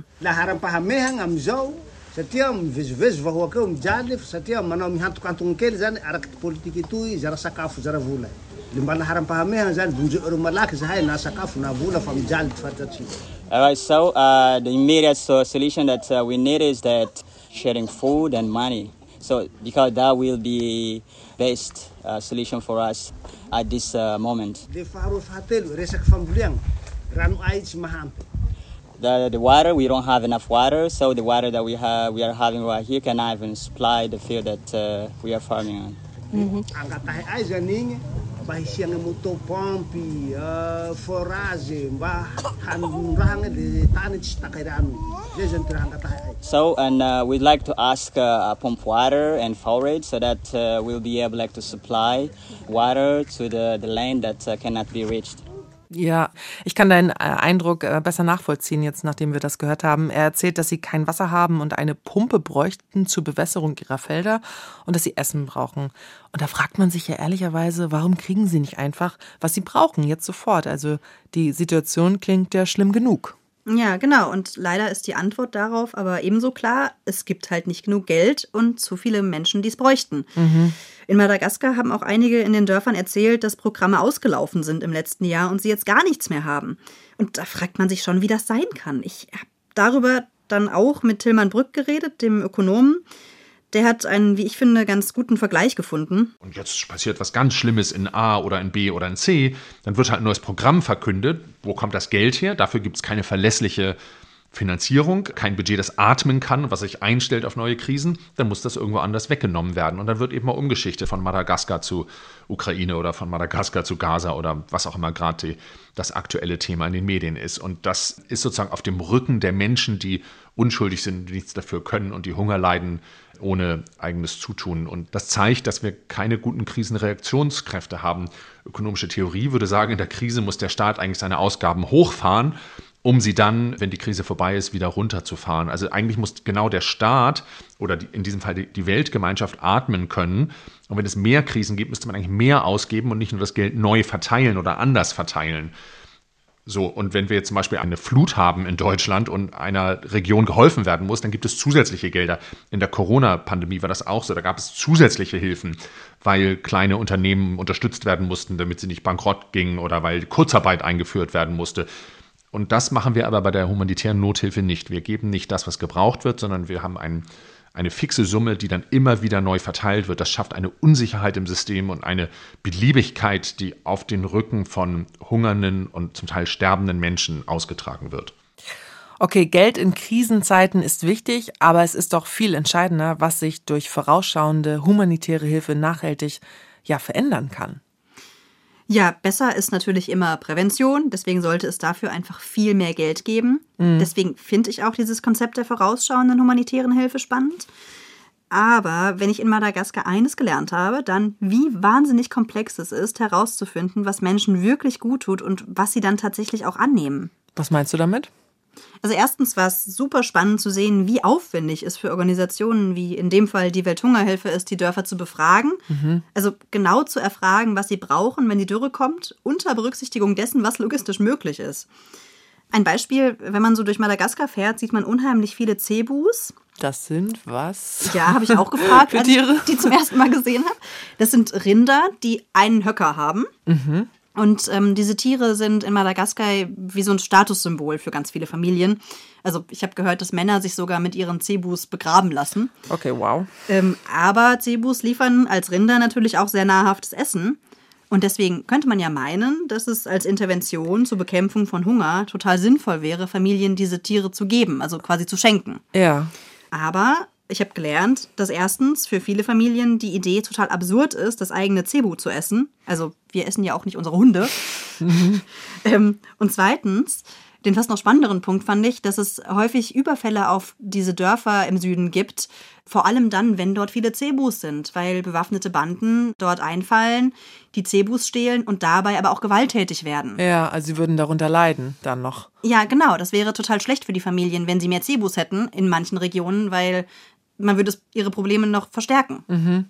Satria mivezivezy vahoaka eo mijaly satria manao mihantonkantogny kely zany araky politiky itoy zara sakafo zara vola. Le mba naharam-pahamehana zany bonjeo malaky zahay na sakafo na vola fa mijaly tifatratsika. All right, so the immediate solution that we need is that sharing food and money. So because that will be best solution for us at this moment. Le faharoa fahatelo resaky fambolena rano ay tsy mahampy. The water, we don't have enough water, so the water that we are having right here cannot even supply the field that we are farming on. Angatahy ay zany igny mba hisiagna motopompy, forage mba hanondrahagna le tany tsy taky rano. Zay zany raha angatahy ay. So, and we'd like to ask pump water and forage so that we'll be able to supply water to the land that cannot be reached. Ja, ich kann deinen Eindruck besser nachvollziehen jetzt, nachdem wir das gehört haben. Er erzählt, dass sie kein Wasser haben und eine Pumpe bräuchten zur Bewässerung ihrer Felder und dass sie Essen brauchen. Und da fragt man sich ja ehrlicherweise, warum kriegen sie nicht einfach, was sie brauchen, jetzt sofort? Also die Situation klingt ja schlimm genug. Ja, genau. Und leider ist die Antwort darauf aber ebenso klar, es gibt halt nicht genug Geld und zu viele Menschen, die es bräuchten. In Madagaskar haben auch einige in den Dörfern erzählt, dass Programme ausgelaufen sind im letzten Jahr und sie jetzt gar nichts mehr haben. Und da fragt man sich schon, wie das sein kann. Ich habe darüber dann auch mit Tilman Brück geredet, dem Ökonomen. Der hat einen, wie ich finde, ganz guten Vergleich gefunden. Und jetzt passiert was ganz Schlimmes in A oder in B oder in C, dann wird halt ein neues Programm verkündet. Wo kommt das Geld her? Dafür gibt es keine verlässliche Finanzierung, kein Budget, das atmen kann, was sich einstellt auf neue Krisen. Dann muss das irgendwo anders weggenommen werden. Und dann wird eben mal umgeschichtet von Madagaskar zu Ukraine oder von Madagaskar zu Gaza oder was auch immer gerade das aktuelle Thema in den Medien ist. Und das ist sozusagen auf dem Rücken der Menschen, die unschuldig sind, die nichts dafür können und die Hunger leiden, ohne eigenes Zutun. Und das zeigt, dass wir keine guten Krisenreaktionskräfte haben. Ökonomische Theorie würde sagen, in der Krise muss der Staat eigentlich seine Ausgaben hochfahren, um sie dann, wenn die Krise vorbei ist, wieder runterzufahren. Also eigentlich muss genau der Staat oder in diesem Fall die Weltgemeinschaft atmen können. Und wenn es mehr Krisen gibt, müsste man eigentlich mehr ausgeben und nicht nur das Geld neu verteilen oder anders verteilen. So, und wenn wir jetzt zum Beispiel eine Flut haben in Deutschland und einer Region geholfen werden muss, dann gibt es zusätzliche Gelder. In der Corona-Pandemie war das auch so. Da gab es zusätzliche Hilfen, weil kleine Unternehmen unterstützt werden mussten, damit sie nicht bankrott gingen oder weil Kurzarbeit eingeführt werden musste. Und das machen wir aber bei der humanitären Nothilfe nicht. Wir geben nicht das, was gebraucht wird, sondern wir haben eine fixe Summe, die dann immer wieder neu verteilt wird. Das schafft eine Unsicherheit im System und eine Beliebigkeit, die auf den Rücken von hungernden und zum Teil sterbenden Menschen ausgetragen wird. Okay, Geld in Krisenzeiten ist wichtig, aber es ist doch viel entscheidender, was sich durch vorausschauende humanitäre Hilfe nachhaltig verändern kann. Ja, besser ist natürlich immer Prävention. Deswegen sollte es dafür einfach viel mehr Geld geben. Deswegen finde ich auch dieses Konzept der vorausschauenden humanitären Hilfe spannend. Aber wenn ich in Madagaskar eines gelernt habe, dann wie wahnsinnig komplex es ist, herauszufinden, was Menschen wirklich gut tut und was sie dann tatsächlich auch annehmen. Was meinst du damit? Also erstens war es super spannend zu sehen, wie aufwendig es für Organisationen wie in dem Fall die Welthungerhilfe ist, die Dörfer zu befragen. Also genau zu erfragen, was sie brauchen, wenn die Dürre kommt, unter Berücksichtigung dessen, was logistisch möglich ist. Ein Beispiel, wenn man so durch Madagaskar fährt, sieht man unheimlich viele Zebus. Das sind was? Ja, habe ich auch gefragt, für als Tiere? ich die zum ersten Mal gesehen habe. Das sind Rinder, die einen Höcker haben. Und diese Tiere sind in Madagaskar wie so ein Statussymbol für ganz viele Familien. Also ich habe gehört, dass Männer sich sogar mit ihren Zebus begraben lassen. Okay, wow. Aber Zebus liefern als Rinder natürlich auch sehr nahrhaftes Essen. Und deswegen könnte man ja meinen, dass es als Intervention zur Bekämpfung von Hunger total sinnvoll wäre, Familien diese Tiere zu geben, also quasi zu schenken. Ja. Aber ich habe gelernt, dass erstens für viele Familien die Idee total absurd ist, das eigene Zebu zu essen. Also wir essen ja auch nicht unsere Hunde. Und zweitens, den fast noch spannenderen Punkt fand ich, dass es häufig Überfälle auf diese Dörfer im Süden gibt. Vor allem dann, wenn dort viele Zebus sind, weil bewaffnete Banden dort einfallen, die Zebus stehlen und dabei aber auch gewalttätig werden. Ja, also sie würden darunter leiden dann noch. Ja, genau. Das wäre total schlecht für die Familien, wenn sie mehr Zebus hätten in manchen Regionen, weil man würde ihre Probleme noch verstärken. Mhm.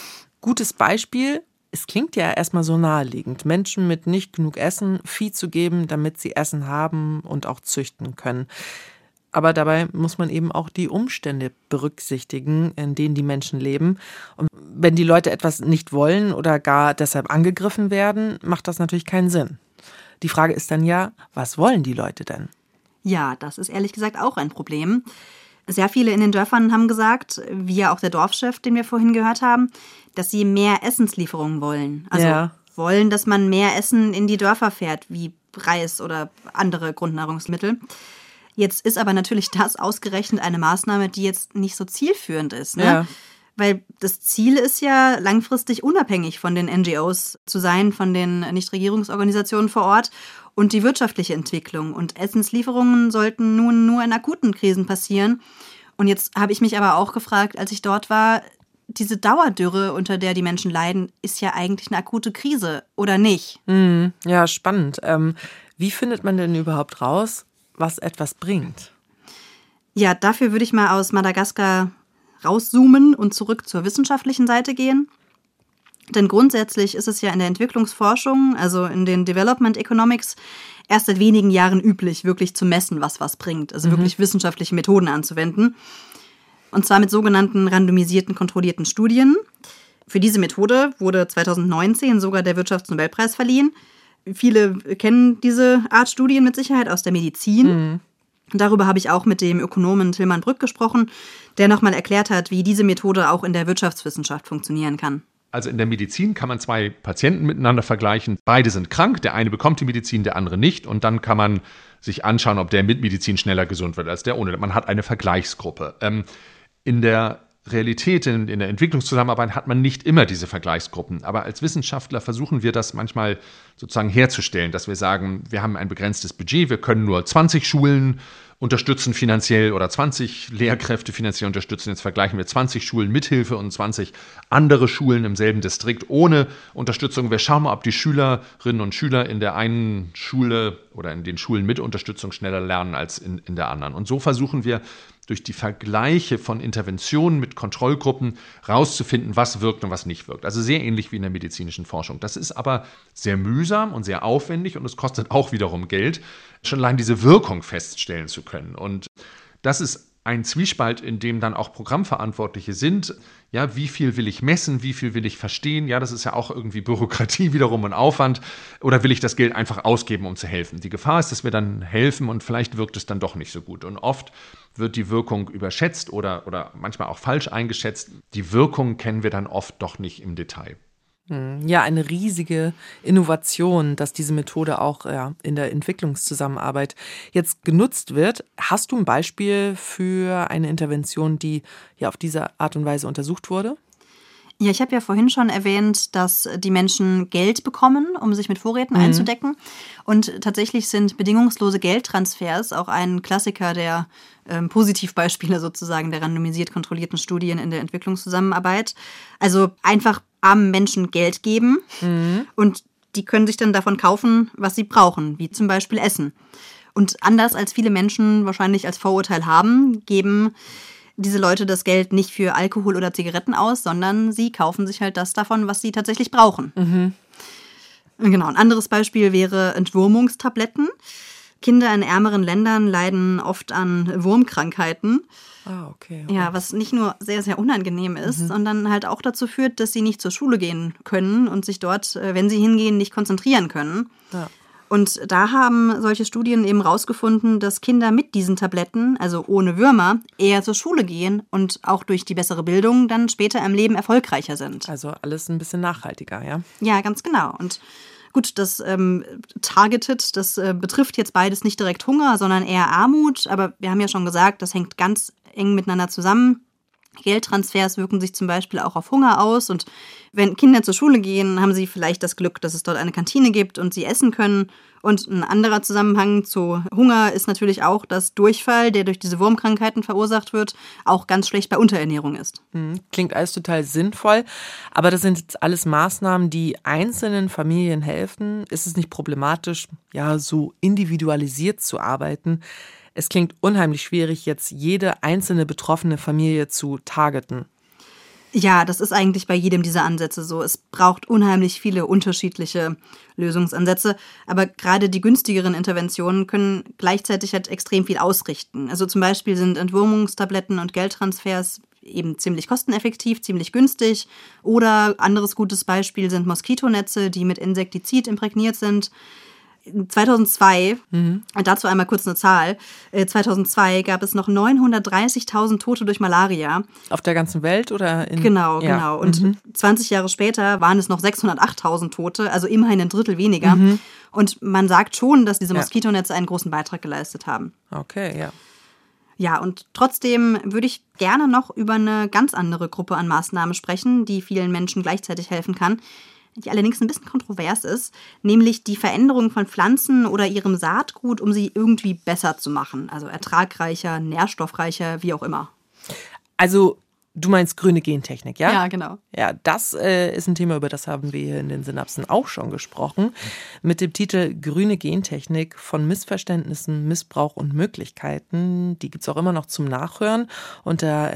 Gutes Beispiel. Es klingt ja erstmal so naheliegend, Menschen mit nicht genug Essen Vieh zu geben, damit sie Essen haben und auch züchten können. Aber dabei muss man eben auch die Umstände berücksichtigen, in denen die Menschen leben. Und wenn die Leute etwas nicht wollen oder gar deshalb angegriffen werden, macht das natürlich keinen Sinn. Die Frage ist dann ja, was wollen die Leute denn? Ja, das ist ehrlich gesagt auch ein Problem. Sehr viele in den Dörfern haben gesagt, wie ja auch der Dorfchef, den wir vorhin gehört haben, dass sie mehr Essenslieferungen wollen. Also wollen, dass man mehr Essen in die Dörfer fährt, wie Reis oder andere Grundnahrungsmittel. Jetzt ist aber natürlich das ausgerechnet eine Maßnahme, die jetzt nicht so zielführend ist, ne? Ja. Weil das Ziel ist ja, langfristig unabhängig von den NGOs zu sein, von den Nichtregierungsorganisationen vor Ort und die wirtschaftliche Entwicklung. Und Essenslieferungen sollten nun nur in akuten Krisen passieren. Und jetzt habe ich mich aber auch gefragt, als ich dort war, diese Dauerdürre, unter der die Menschen leiden, ist ja eigentlich eine akute Krise, oder nicht? Ja, spannend. Wie findet man denn überhaupt raus, was etwas bringt? Ja, dafür würde ich mal aus Madagaskar rauszoomen und zurück zur wissenschaftlichen Seite gehen. Denn grundsätzlich ist es ja in der Entwicklungsforschung, also in den Development Economics, erst seit wenigen Jahren üblich, wirklich zu messen, was bringt. Also wirklich wissenschaftliche Methoden anzuwenden. Und zwar mit sogenannten randomisierten, kontrollierten Studien. Für diese Methode wurde 2019 sogar der Wirtschaftsnobelpreis verliehen. Viele kennen diese Art Studien mit Sicherheit aus der Medizin. Darüber habe ich auch mit dem Ökonomen Tilman Brück gesprochen, der nochmal erklärt hat, wie diese Methode auch in der Wirtschaftswissenschaft funktionieren kann. Also in der Medizin kann man zwei Patienten miteinander vergleichen. Beide sind krank, der eine bekommt die Medizin, der andere nicht. Und dann kann man sich anschauen, ob der mit Medizin schneller gesund wird als der ohne. Man hat eine Vergleichsgruppe. In der Realität, in der Entwicklungszusammenarbeit hat man nicht immer diese Vergleichsgruppen. Aber als Wissenschaftler versuchen wir das manchmal sozusagen herzustellen, dass wir sagen, wir haben ein begrenztes Budget, wir können nur 20 Schulen unterstützen finanziell oder 20 Lehrkräfte finanziell unterstützen. Jetzt vergleichen wir 20 Schulen mit Hilfe und 20 andere Schulen im selben Distrikt ohne Unterstützung. Wir schauen mal, ob die Schülerinnen und Schüler in der einen Schule oder in den Schulen mit Unterstützung schneller lernen als in der anderen. Und so versuchen wir durch die Vergleiche von Interventionen mit Kontrollgruppen rauszufinden, was wirkt und was nicht wirkt. Also sehr ähnlich wie in der medizinischen Forschung. Das ist aber sehr mühsam und sehr aufwendig und es kostet auch wiederum Geld, schon allein diese Wirkung feststellen zu können. Und das ist ein Zwiespalt, in dem dann auch Programmverantwortliche sind. Ja, wie viel will ich messen, wie viel will ich verstehen? Ja, das ist ja auch irgendwie Bürokratie wiederum und Aufwand. Oder will ich das Geld einfach ausgeben, um zu helfen? Die Gefahr ist, dass wir dann helfen und vielleicht wirkt es dann doch nicht so gut. Und oft wird die Wirkung überschätzt oder manchmal auch falsch eingeschätzt. Die Wirkung kennen wir dann oft doch nicht im Detail. Ja, eine riesige Innovation, dass diese Methode auch in der Entwicklungszusammenarbeit jetzt genutzt wird. Hast du ein Beispiel für eine Intervention, die auf diese Art und Weise untersucht wurde? Ja, ich habe ja vorhin schon erwähnt, dass die Menschen Geld bekommen, um sich mit Vorräten einzudecken. Und tatsächlich sind bedingungslose Geldtransfers auch ein Klassiker der Positivbeispiele sozusagen der randomisiert kontrollierten Studien in der Entwicklungszusammenarbeit. Also einfach armen Menschen Geld geben und die können sich dann davon kaufen, was sie brauchen, wie zum Beispiel Essen. Und anders als viele Menschen wahrscheinlich als Vorurteil haben, geben diese Leute das Geld nicht für Alkohol oder Zigaretten aus, sondern sie kaufen sich halt das davon, was sie tatsächlich brauchen. Genau, ein anderes Beispiel wäre Entwurmungstabletten. Kinder in ärmeren Ländern leiden oft an Wurmkrankheiten. Okay. Ja, was nicht nur sehr, sehr unangenehm ist, sondern halt auch dazu führt, dass sie nicht zur Schule gehen können und sich dort, wenn sie hingehen, nicht konzentrieren können. Ja. Und da haben solche Studien eben rausgefunden, dass Kinder mit diesen Tabletten, also ohne Würmer, eher zur Schule gehen und auch durch die bessere Bildung dann später im Leben erfolgreicher sind. Also alles ein bisschen nachhaltiger, ja? Ja, ganz genau. Und gut, das Targeted, das betrifft jetzt beides nicht direkt Hunger, sondern eher Armut. Aber wir haben ja schon gesagt, das hängt ganz eng miteinander zusammen. Geldtransfers wirken sich zum Beispiel auch auf Hunger aus. Und wenn Kinder zur Schule gehen, haben sie vielleicht das Glück, dass es dort eine Kantine gibt und sie essen können. Und ein anderer Zusammenhang zu Hunger ist natürlich auch, dass Durchfall, der durch diese Wurmkrankheiten verursacht wird, auch ganz schlecht bei Unterernährung ist. Klingt alles total sinnvoll, aber das sind jetzt alles Maßnahmen, die einzelnen Familien helfen. Ist es nicht problematisch, ja, so individualisiert zu arbeiten? Es klingt unheimlich schwierig, jetzt jede einzelne betroffene Familie zu targeten. Ja, das ist eigentlich bei jedem dieser Ansätze so. Es braucht unheimlich viele unterschiedliche Lösungsansätze. Aber gerade die günstigeren Interventionen können gleichzeitig halt extrem viel ausrichten. Also zum Beispiel sind Entwurmungstabletten und Geldtransfers eben ziemlich kosteneffektiv, ziemlich günstig. Oder anderes gutes Beispiel sind Moskitonetze, die mit Insektizid imprägniert sind. 2002, dazu einmal kurz eine Zahl, 2002 gab es noch 930.000 Tote durch Malaria. Auf der ganzen Welt oder? Genau. Und 20 Jahre später waren es noch 608.000 Tote, also immerhin ein Drittel weniger. Und man sagt schon, dass diese Moskitonetze einen großen Beitrag geleistet haben. Okay, ja. Ja, und trotzdem würde ich gerne noch über eine ganz andere Gruppe an Maßnahmen sprechen, die vielen Menschen gleichzeitig helfen kann, die allerdings ein bisschen kontrovers ist, nämlich die Veränderung von Pflanzen oder ihrem Saatgut, um sie irgendwie besser zu machen. Also ertragreicher, nährstoffreicher, wie auch immer. Also du meinst grüne Gentechnik, ja? Ja, genau. Ja, das ist ein Thema, über das haben wir hier in den Synapsen auch schon gesprochen. Mit dem Titel Grüne Gentechnik von Missverständnissen, Missbrauch und Möglichkeiten. Die gibt es auch immer noch zum Nachhören unter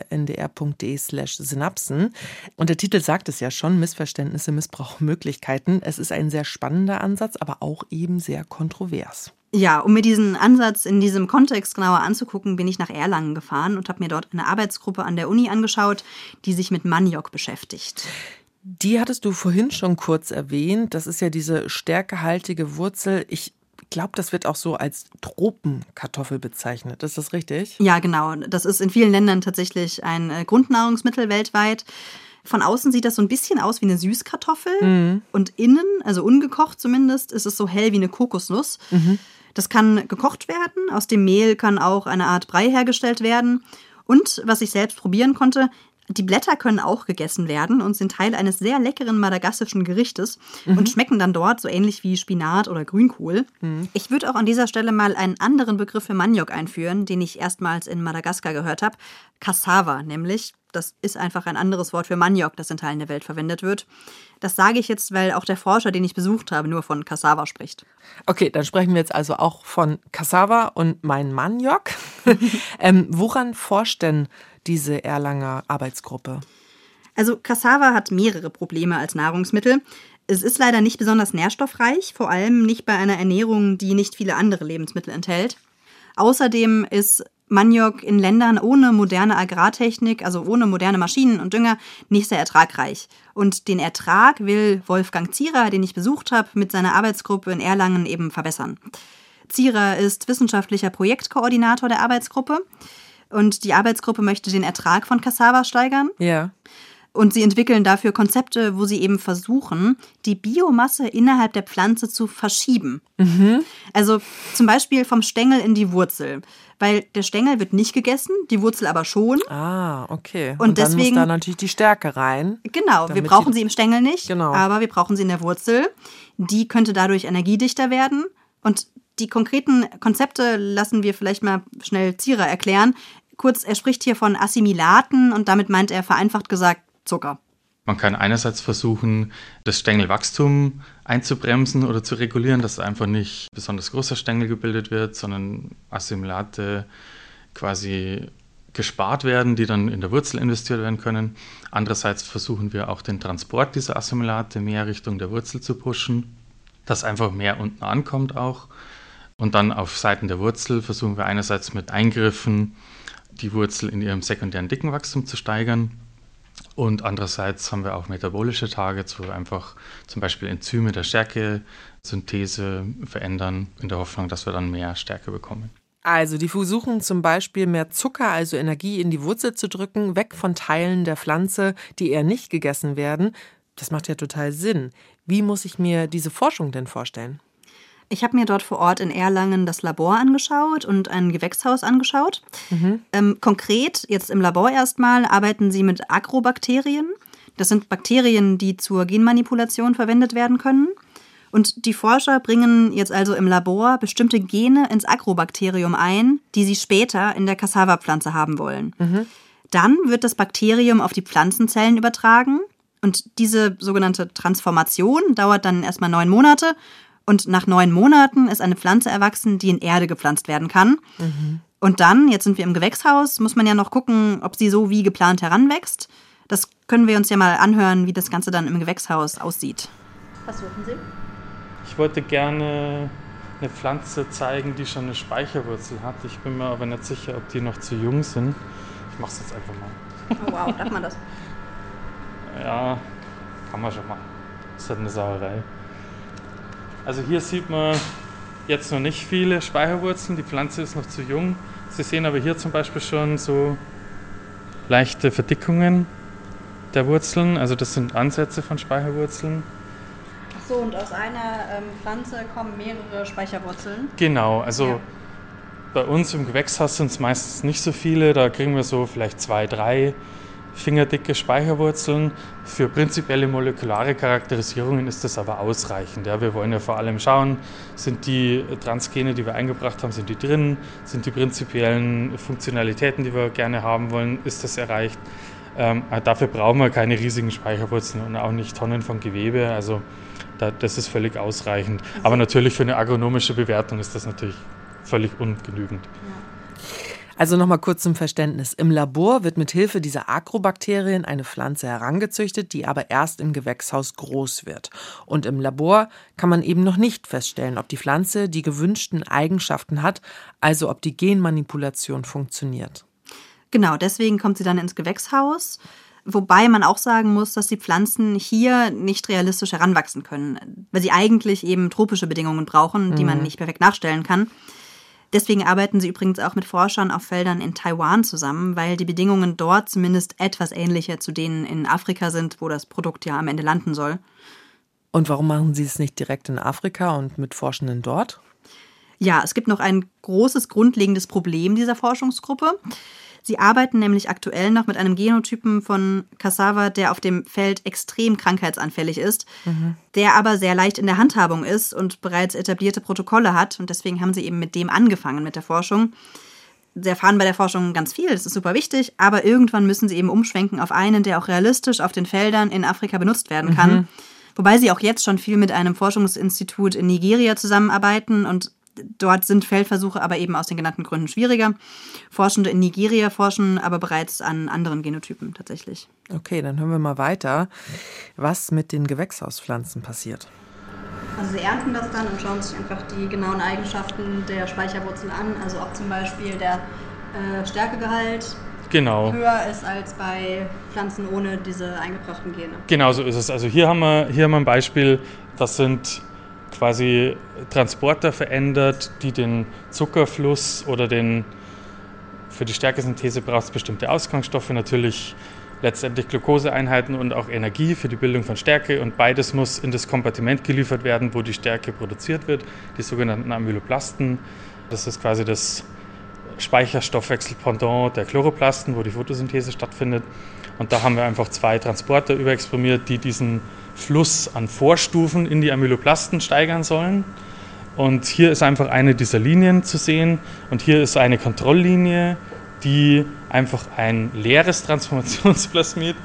ndr.de/Synapsen. Und der Titel sagt es ja schon, Missverständnisse, Missbrauch und Möglichkeiten. Es ist ein sehr spannender Ansatz, aber auch eben sehr kontrovers. Ja, um mir diesen Ansatz in diesem Kontext genauer anzugucken, bin ich nach Erlangen gefahren und habe mir dort eine Arbeitsgruppe an der Uni angeschaut, die sich mit Maniok beschäftigt. Die hattest du vorhin schon kurz erwähnt. Das ist ja diese stärkehaltige Wurzel. Ich glaube, das wird auch so als Tropenkartoffel bezeichnet. Ist das richtig? Ja, genau. Das ist in vielen Ländern tatsächlich ein Grundnahrungsmittel weltweit. Von außen sieht das so ein bisschen aus wie eine Süßkartoffel. Und innen, also ungekocht zumindest, ist es so hell wie eine Kokosnuss. Das kann gekocht werden. Aus dem Mehl kann auch eine Art Brei hergestellt werden. Und was ich selbst probieren konnte, die Blätter können auch gegessen werden und sind Teil eines sehr leckeren madagassischen Gerichtes und schmecken dann dort so ähnlich wie Spinat oder Grünkohl. Ich würde auch an dieser Stelle mal einen anderen Begriff für Maniok einführen, den ich erstmals in Madagaskar gehört habe. Cassava nämlich. Das ist einfach ein anderes Wort für Maniok, das in Teilen der Welt verwendet wird. Das sage ich jetzt, weil auch der Forscher, den ich besucht habe, nur von Cassava spricht. Okay, dann sprechen wir jetzt also auch von Cassava und mein Maniok. Woran forscht denn diese Erlanger Arbeitsgruppe? Also Cassava hat mehrere Probleme als Nahrungsmittel. Es ist leider nicht besonders nährstoffreich, vor allem nicht bei einer Ernährung, die nicht viele andere Lebensmittel enthält. Außerdem ist Maniok in Ländern ohne moderne Agrartechnik, also ohne moderne Maschinen und Dünger, nicht sehr ertragreich. Und den Ertrag will Wolfgang Zierer, den ich besucht habe, mit seiner Arbeitsgruppe in Erlangen eben verbessern. Zierer ist wissenschaftlicher Projektkoordinator der Arbeitsgruppe und die Arbeitsgruppe möchte den Ertrag von Cassava steigern. Ja. Und sie entwickeln dafür Konzepte, wo sie eben versuchen, die Biomasse innerhalb der Pflanze zu verschieben. Also zum Beispiel vom Stängel in die Wurzel. Weil der Stängel wird nicht gegessen, die Wurzel aber schon. Ah, okay. Und dann deswegen muss da natürlich die Stärke rein. Genau, wir brauchen sie im Stängel nicht, aber wir brauchen sie in der Wurzel. Die könnte dadurch energiedichter werden. Und die konkreten Konzepte lassen wir vielleicht mal schnell Zierer erklären. Kurz, er spricht hier von Assimilaten und damit meint er vereinfacht gesagt Zucker. Man kann einerseits versuchen, das Stängelwachstum einzubremsen oder zu regulieren, dass einfach nicht besonders großer Stängel gebildet wird, sondern Assimilate quasi gespart werden, die dann in der Wurzel investiert werden können. Andererseits versuchen wir auch den Transport dieser Assimilate mehr Richtung der Wurzel zu pushen, dass einfach mehr unten ankommt auch. Und dann auf Seiten der Wurzel versuchen wir einerseits mit Eingriffen die Wurzel in ihrem sekundären Dickenwachstum zu steigern. Und andererseits haben wir auch metabolische Targets, wo wir einfach zum Beispiel Enzyme der Stärkesynthese verändern, in der Hoffnung, dass wir dann mehr Stärke bekommen. Also die versuchen zum Beispiel mehr Zucker, also Energie, in die Wurzel zu drücken, weg von Teilen der Pflanze, die eher nicht gegessen werden. Das macht ja total Sinn. Wie muss ich mir diese Forschung denn vorstellen? Ich habe mir dort vor Ort in Erlangen das Labor angeschaut und ein Gewächshaus angeschaut. Konkret, jetzt im Labor erstmal, arbeiten sie mit Agrobakterien. Das sind Bakterien, die zur Genmanipulation verwendet werden können. Und die Forscher bringen jetzt also im Labor bestimmte Gene ins Agrobakterium ein, die sie später in der Cassava-Pflanze haben wollen. Dann wird das Bakterium auf die Pflanzenzellen übertragen. Und diese sogenannte Transformation dauert dann erstmal 9 Monate. Und nach 9 Monaten ist eine Pflanze erwachsen, die in Erde gepflanzt werden kann. Und dann, jetzt sind wir im Gewächshaus, muss man ja noch gucken, ob sie so wie geplant heranwächst. Das können wir uns ja mal anhören, wie das Ganze dann im Gewächshaus aussieht. Was suchen Sie? Ich wollte gerne eine Pflanze zeigen, die schon eine Speicherwurzel hat. Ich bin mir aber nicht sicher, ob die noch zu jung sind. Ich mache es jetzt einfach mal. Oh wow, darf man das? Ja, kann man schon machen. Das ist halt eine Sauerei. Also hier sieht man jetzt noch nicht viele Speicherwurzeln, die Pflanze ist noch zu jung. Sie sehen aber hier zum Beispiel schon so leichte Verdickungen der Wurzeln, also das sind Ansätze von Speicherwurzeln. Ach so, und aus einer Pflanze kommen mehrere Speicherwurzeln? Genau, also bei uns im Gewächshaus sind es meistens nicht so viele, da kriegen wir so vielleicht 2, 3 fingerdicke Speicherwurzeln. Für prinzipielle molekulare Charakterisierungen ist das aber ausreichend. Ja, wir wollen ja vor allem schauen, sind die Transgene, die wir eingebracht haben, sind die drin? Sind die prinzipiellen Funktionalitäten, die wir gerne haben wollen, ist das erreicht? Dafür brauchen wir keine riesigen Speicherwurzeln und auch nicht Tonnen von Gewebe. Also das ist völlig ausreichend. Aber natürlich für eine agronomische Bewertung ist das natürlich völlig ungenügend. Also nochmal kurz zum Verständnis. Im Labor wird mit Hilfe dieser Agrobakterien eine Pflanze herangezüchtet, die aber erst im Gewächshaus groß wird. Und im Labor kann man eben noch nicht feststellen, ob die Pflanze die gewünschten Eigenschaften hat, also ob die Genmanipulation funktioniert. Genau, deswegen kommt sie dann ins Gewächshaus. Wobei man auch sagen muss, dass die Pflanzen hier nicht realistisch heranwachsen können, weil sie eigentlich eben tropische Bedingungen brauchen, die man nicht perfekt nachstellen kann. Deswegen arbeiten sie übrigens auch mit Forschern auf Feldern in Taiwan zusammen, weil die Bedingungen dort zumindest etwas ähnlicher zu denen in Afrika sind, wo das Produkt ja am Ende landen soll. Und warum machen Sie es nicht direkt in Afrika und mit Forschenden dort? Ja, es gibt noch ein großes grundlegendes Problem dieser Forschungsgruppe. Sie arbeiten nämlich aktuell noch mit einem Genotypen von Cassava, der auf dem Feld extrem krankheitsanfällig ist, der aber sehr leicht in der Handhabung ist und bereits etablierte Protokolle hat. Und deswegen haben sie eben mit dem angefangen mit der Forschung. Sie erfahren bei der Forschung ganz viel, das ist super wichtig, aber irgendwann müssen sie eben umschwenken auf einen, der auch realistisch auf den Feldern in Afrika benutzt werden kann. Wobei sie auch jetzt schon viel mit einem Forschungsinstitut in Nigeria zusammenarbeiten und dort sind Feldversuche aber eben aus den genannten Gründen schwieriger. Forschende in Nigeria forschen aber bereits an anderen Genotypen tatsächlich. Okay, dann hören wir mal weiter, was mit den Gewächshauspflanzen passiert. Also sie ernten das dann und schauen sich einfach die genauen Eigenschaften der Speicherwurzel an. Also ob zum Beispiel der Stärkegehalt höher ist als bei Pflanzen ohne diese eingebrachten Gene. Genau so ist es. Also hier haben wir ein Beispiel, das sind quasi Transporter verändert, die den Zuckerfluss oder für die Stärkesynthese braucht es bestimmte Ausgangsstoffe, natürlich letztendlich Glukoseeinheiten und auch Energie für die Bildung von Stärke und beides muss in das Kompartiment geliefert werden, wo die Stärke produziert wird, die sogenannten Amyloplasten. Das ist quasi das Speicherstoffwechselpendant der Chloroplasten, wo die Photosynthese stattfindet. Und da haben wir einfach 2 Transporter überexprimiert, die diesen Fluss an Vorstufen in die Amyloplasten steigern sollen. Und hier ist einfach eine dieser Linien zu sehen. Und hier ist eine Kontrolllinie, die einfach ein leeres Transformationsplasmid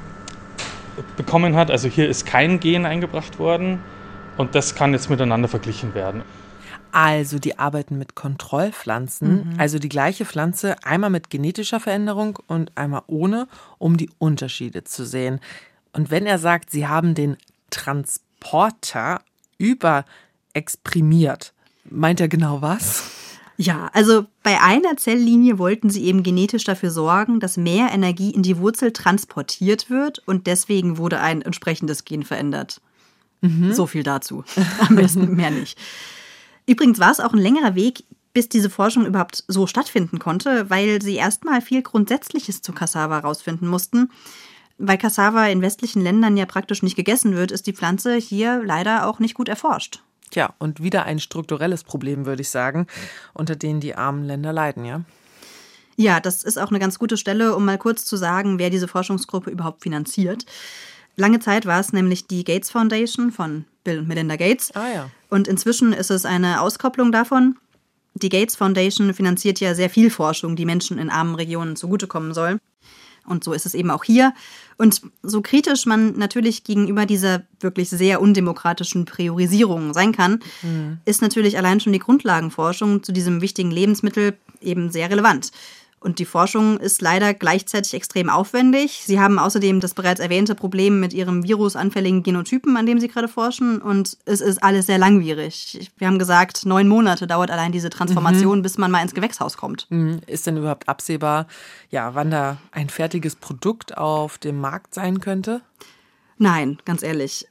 bekommen hat. Also hier ist kein Gen eingebracht worden. Und das kann jetzt miteinander verglichen werden. Also die arbeiten mit Kontrollpflanzen, also die gleiche Pflanze, einmal mit genetischer Veränderung und einmal ohne, um die Unterschiede zu sehen. Und wenn er sagt, sie haben den Transporter überexprimiert, Meint er genau was? Ja, also bei einer Zelllinie wollten sie eben genetisch dafür sorgen, dass mehr Energie in die Wurzel transportiert wird und deswegen wurde ein entsprechendes Gen verändert. So viel dazu. Am besten mehr nicht. Übrigens war es auch ein längerer Weg, bis diese Forschung überhaupt so stattfinden konnte, weil sie erstmal viel Grundsätzliches zu Cassava herausfinden mussten. Weil Cassava in westlichen Ländern ja praktisch nicht gegessen wird, ist die Pflanze hier leider auch nicht gut erforscht. Tja, und wieder ein strukturelles Problem, würde ich sagen, unter denen die armen Länder leiden, ja? Ja, das ist auch eine ganz gute Stelle, um mal kurz zu sagen, wer diese Forschungsgruppe überhaupt finanziert. Lange Zeit war es nämlich die Gates Foundation von Bill und Melinda Gates. Ah ja. Und inzwischen ist es eine Auskopplung davon. Die Gates Foundation finanziert ja sehr viel Forschung, die Menschen in armen Regionen zugutekommen soll. Und so ist es eben auch hier. Und so kritisch man natürlich gegenüber dieser wirklich sehr undemokratischen Priorisierung sein kann, ist natürlich allein schon die Grundlagenforschung zu diesem wichtigen Lebensmittel eben sehr relevant. Und die Forschung ist leider gleichzeitig extrem aufwendig. Sie haben außerdem das bereits erwähnte Problem mit ihrem virusanfälligen Genotypen, an dem sie gerade forschen. Und es ist alles sehr langwierig. Wir haben gesagt, 9 Monate dauert allein diese Transformation, bis man mal ins Gewächshaus kommt. Ist denn überhaupt absehbar, ja, wann da ein fertiges Produkt auf dem Markt sein könnte? Nein, ganz ehrlich.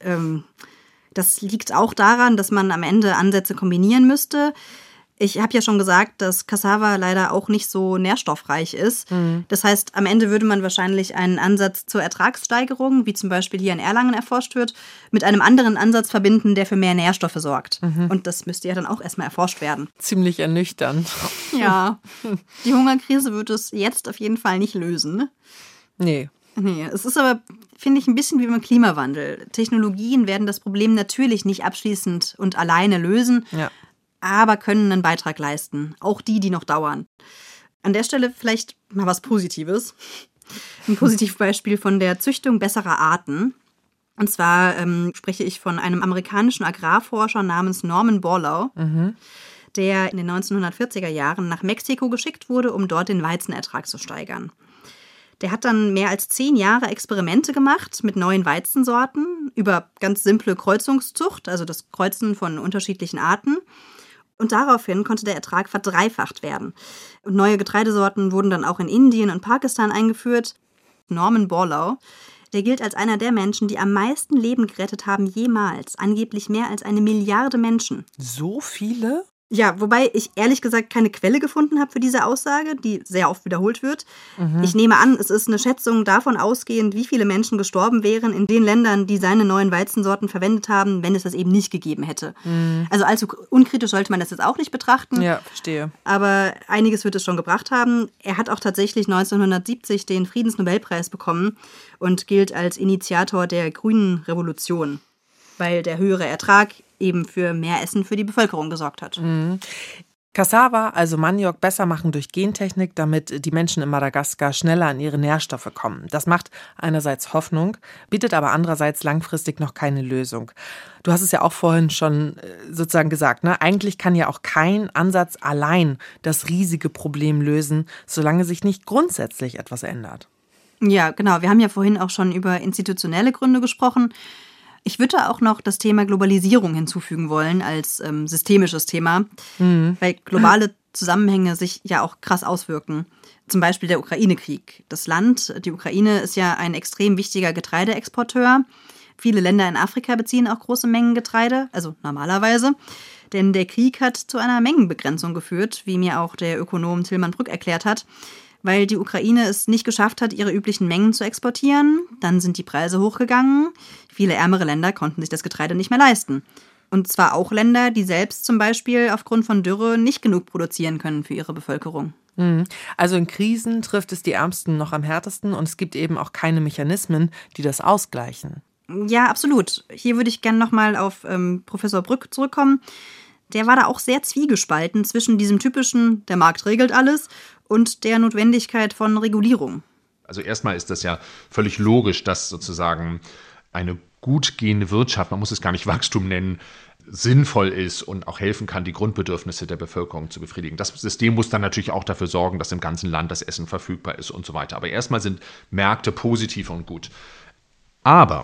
Das liegt auch daran, dass man am Ende Ansätze kombinieren müsste. Ich habe ja schon gesagt, dass Cassava leider auch nicht so nährstoffreich ist. Das heißt, am Ende würde man wahrscheinlich einen Ansatz zur Ertragssteigerung, wie zum Beispiel hier in Erlangen erforscht wird, mit einem anderen Ansatz verbinden, der für mehr Nährstoffe sorgt. Und das müsste ja dann auch erstmal erforscht werden. Ziemlich ernüchternd. Ja, die Hungerkrise wird es jetzt auf jeden Fall nicht lösen. Nee, es ist aber, finde ich, ein bisschen wie beim Klimawandel. Technologien werden das Problem natürlich nicht abschließend und alleine lösen. Ja. Aber können einen Beitrag leisten. Auch die noch dauern. An der Stelle vielleicht mal was Positives. Ein Positivbeispiel von der Züchtung besserer Arten. Und zwar spreche ich von einem amerikanischen Agrarforscher namens Norman Borlaug, der in den 1940er Jahren nach Mexiko geschickt wurde, um dort den Weizenertrag zu steigern. Der hat dann mehr als 10 Jahre Experimente gemacht mit neuen Weizensorten über ganz simple Kreuzungszucht, also das Kreuzen von unterschiedlichen Arten. Und daraufhin konnte der Ertrag verdreifacht werden. Und neue Getreidesorten wurden dann auch in Indien und Pakistan eingeführt. Norman Borlaug, der gilt als einer der Menschen, die am meisten Leben gerettet haben jemals. Angeblich mehr als 1 Milliarde Menschen. So viele? Ja, wobei ich ehrlich gesagt keine Quelle gefunden habe für diese Aussage, die sehr oft wiederholt wird. Ich nehme an, es ist eine Schätzung davon ausgehend, wie viele Menschen gestorben wären in den Ländern, die seine neuen Weizensorten verwendet haben, wenn es das eben nicht gegeben hätte. Also allzu unkritisch sollte man das jetzt auch nicht betrachten. Ja, verstehe. Aber einiges wird es schon gebracht haben. Er hat auch tatsächlich 1970 den Friedensnobelpreis bekommen und gilt als Initiator der Grünen Revolution, weil der höhere Ertrag eben für mehr Essen für die Bevölkerung gesorgt hat. Cassava, also Maniok, besser machen durch Gentechnik, damit die Menschen in Madagaskar schneller an ihre Nährstoffe kommen. Das macht einerseits Hoffnung, bietet aber andererseits langfristig noch keine Lösung. Du hast es ja auch vorhin schon sozusagen gesagt, ne? Eigentlich kann ja auch kein Ansatz allein das riesige Problem lösen, solange sich nicht grundsätzlich etwas ändert. Ja, genau. Wir haben ja vorhin auch schon über institutionelle Gründe gesprochen. Ich würde auch noch das Thema Globalisierung hinzufügen wollen als systemisches Thema, weil globale Zusammenhänge sich ja auch krass auswirken. Zum Beispiel der Ukraine-Krieg. Das Land, die Ukraine, ist ja ein extrem wichtiger Getreideexporteur. Viele Länder in Afrika beziehen auch große Mengen Getreide, also normalerweise. Denn der Krieg hat zu einer Mengenbegrenzung geführt, wie mir auch der Ökonom Tilman Brück erklärt hat. Weil die Ukraine es nicht geschafft hat, ihre üblichen Mengen zu exportieren. Dann sind die Preise hochgegangen. Viele ärmere Länder konnten sich das Getreide nicht mehr leisten. Und zwar auch Länder, die selbst zum Beispiel aufgrund von Dürre nicht genug produzieren können für ihre Bevölkerung. Also in Krisen trifft es die Ärmsten noch am härtesten und es gibt eben auch keine Mechanismen, die das ausgleichen. Ja, absolut. Hier würde ich gerne nochmal auf Professor Brück zurückkommen. Der war da auch sehr zwiegespalten zwischen diesem typischen, der Markt regelt alles, und der Notwendigkeit von Regulierung. Also erstmal ist das ja völlig logisch, dass sozusagen eine gut gehende Wirtschaft, man muss es gar nicht Wachstum nennen, sinnvoll ist und auch helfen kann, die Grundbedürfnisse der Bevölkerung zu befriedigen. Das System muss dann natürlich auch dafür sorgen, dass im ganzen Land das Essen verfügbar ist und so weiter. Aber erstmal sind Märkte positiv und gut. Aber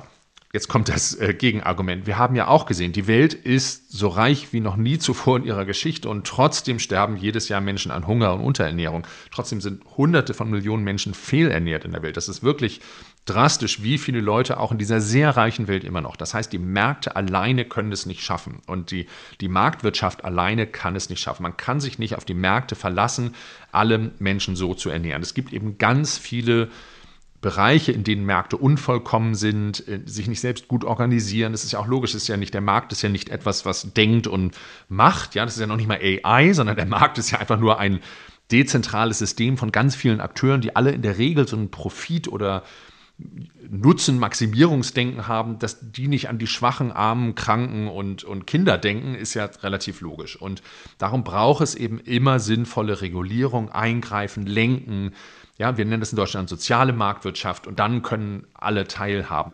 Jetzt kommt das Gegenargument. Wir haben ja auch gesehen, die Welt ist so reich wie noch nie zuvor in ihrer Geschichte und trotzdem sterben jedes Jahr Menschen an Hunger und Unterernährung. Trotzdem sind Hunderte von Millionen Menschen fehlernährt in der Welt. Das ist wirklich drastisch, wie viele Leute auch in dieser sehr reichen Welt immer noch. Das heißt, die Märkte alleine können es nicht schaffen und die Marktwirtschaft alleine kann es nicht schaffen. Man kann sich nicht auf die Märkte verlassen, alle Menschen so zu ernähren. Es gibt eben ganz viele Bereiche, in denen Märkte unvollkommen sind, sich nicht selbst gut organisieren. Das ist ja auch logisch, das ist ja nicht, der Markt ist ja nicht etwas, was denkt und macht. Ja, das ist ja noch nicht mal AI, sondern der Markt ist ja einfach nur ein dezentrales System von ganz vielen Akteuren, die alle in der Regel so einen Profit- oder Nutzen-Maximierungsdenken haben, dass die nicht an die Schwachen, Armen, Kranken und Kinder denken, ist ja relativ logisch. Und darum braucht es eben immer sinnvolle Regulierung, Eingreifen, Lenken. Ja, wir nennen das in Deutschland soziale Marktwirtschaft und dann können alle teilhaben.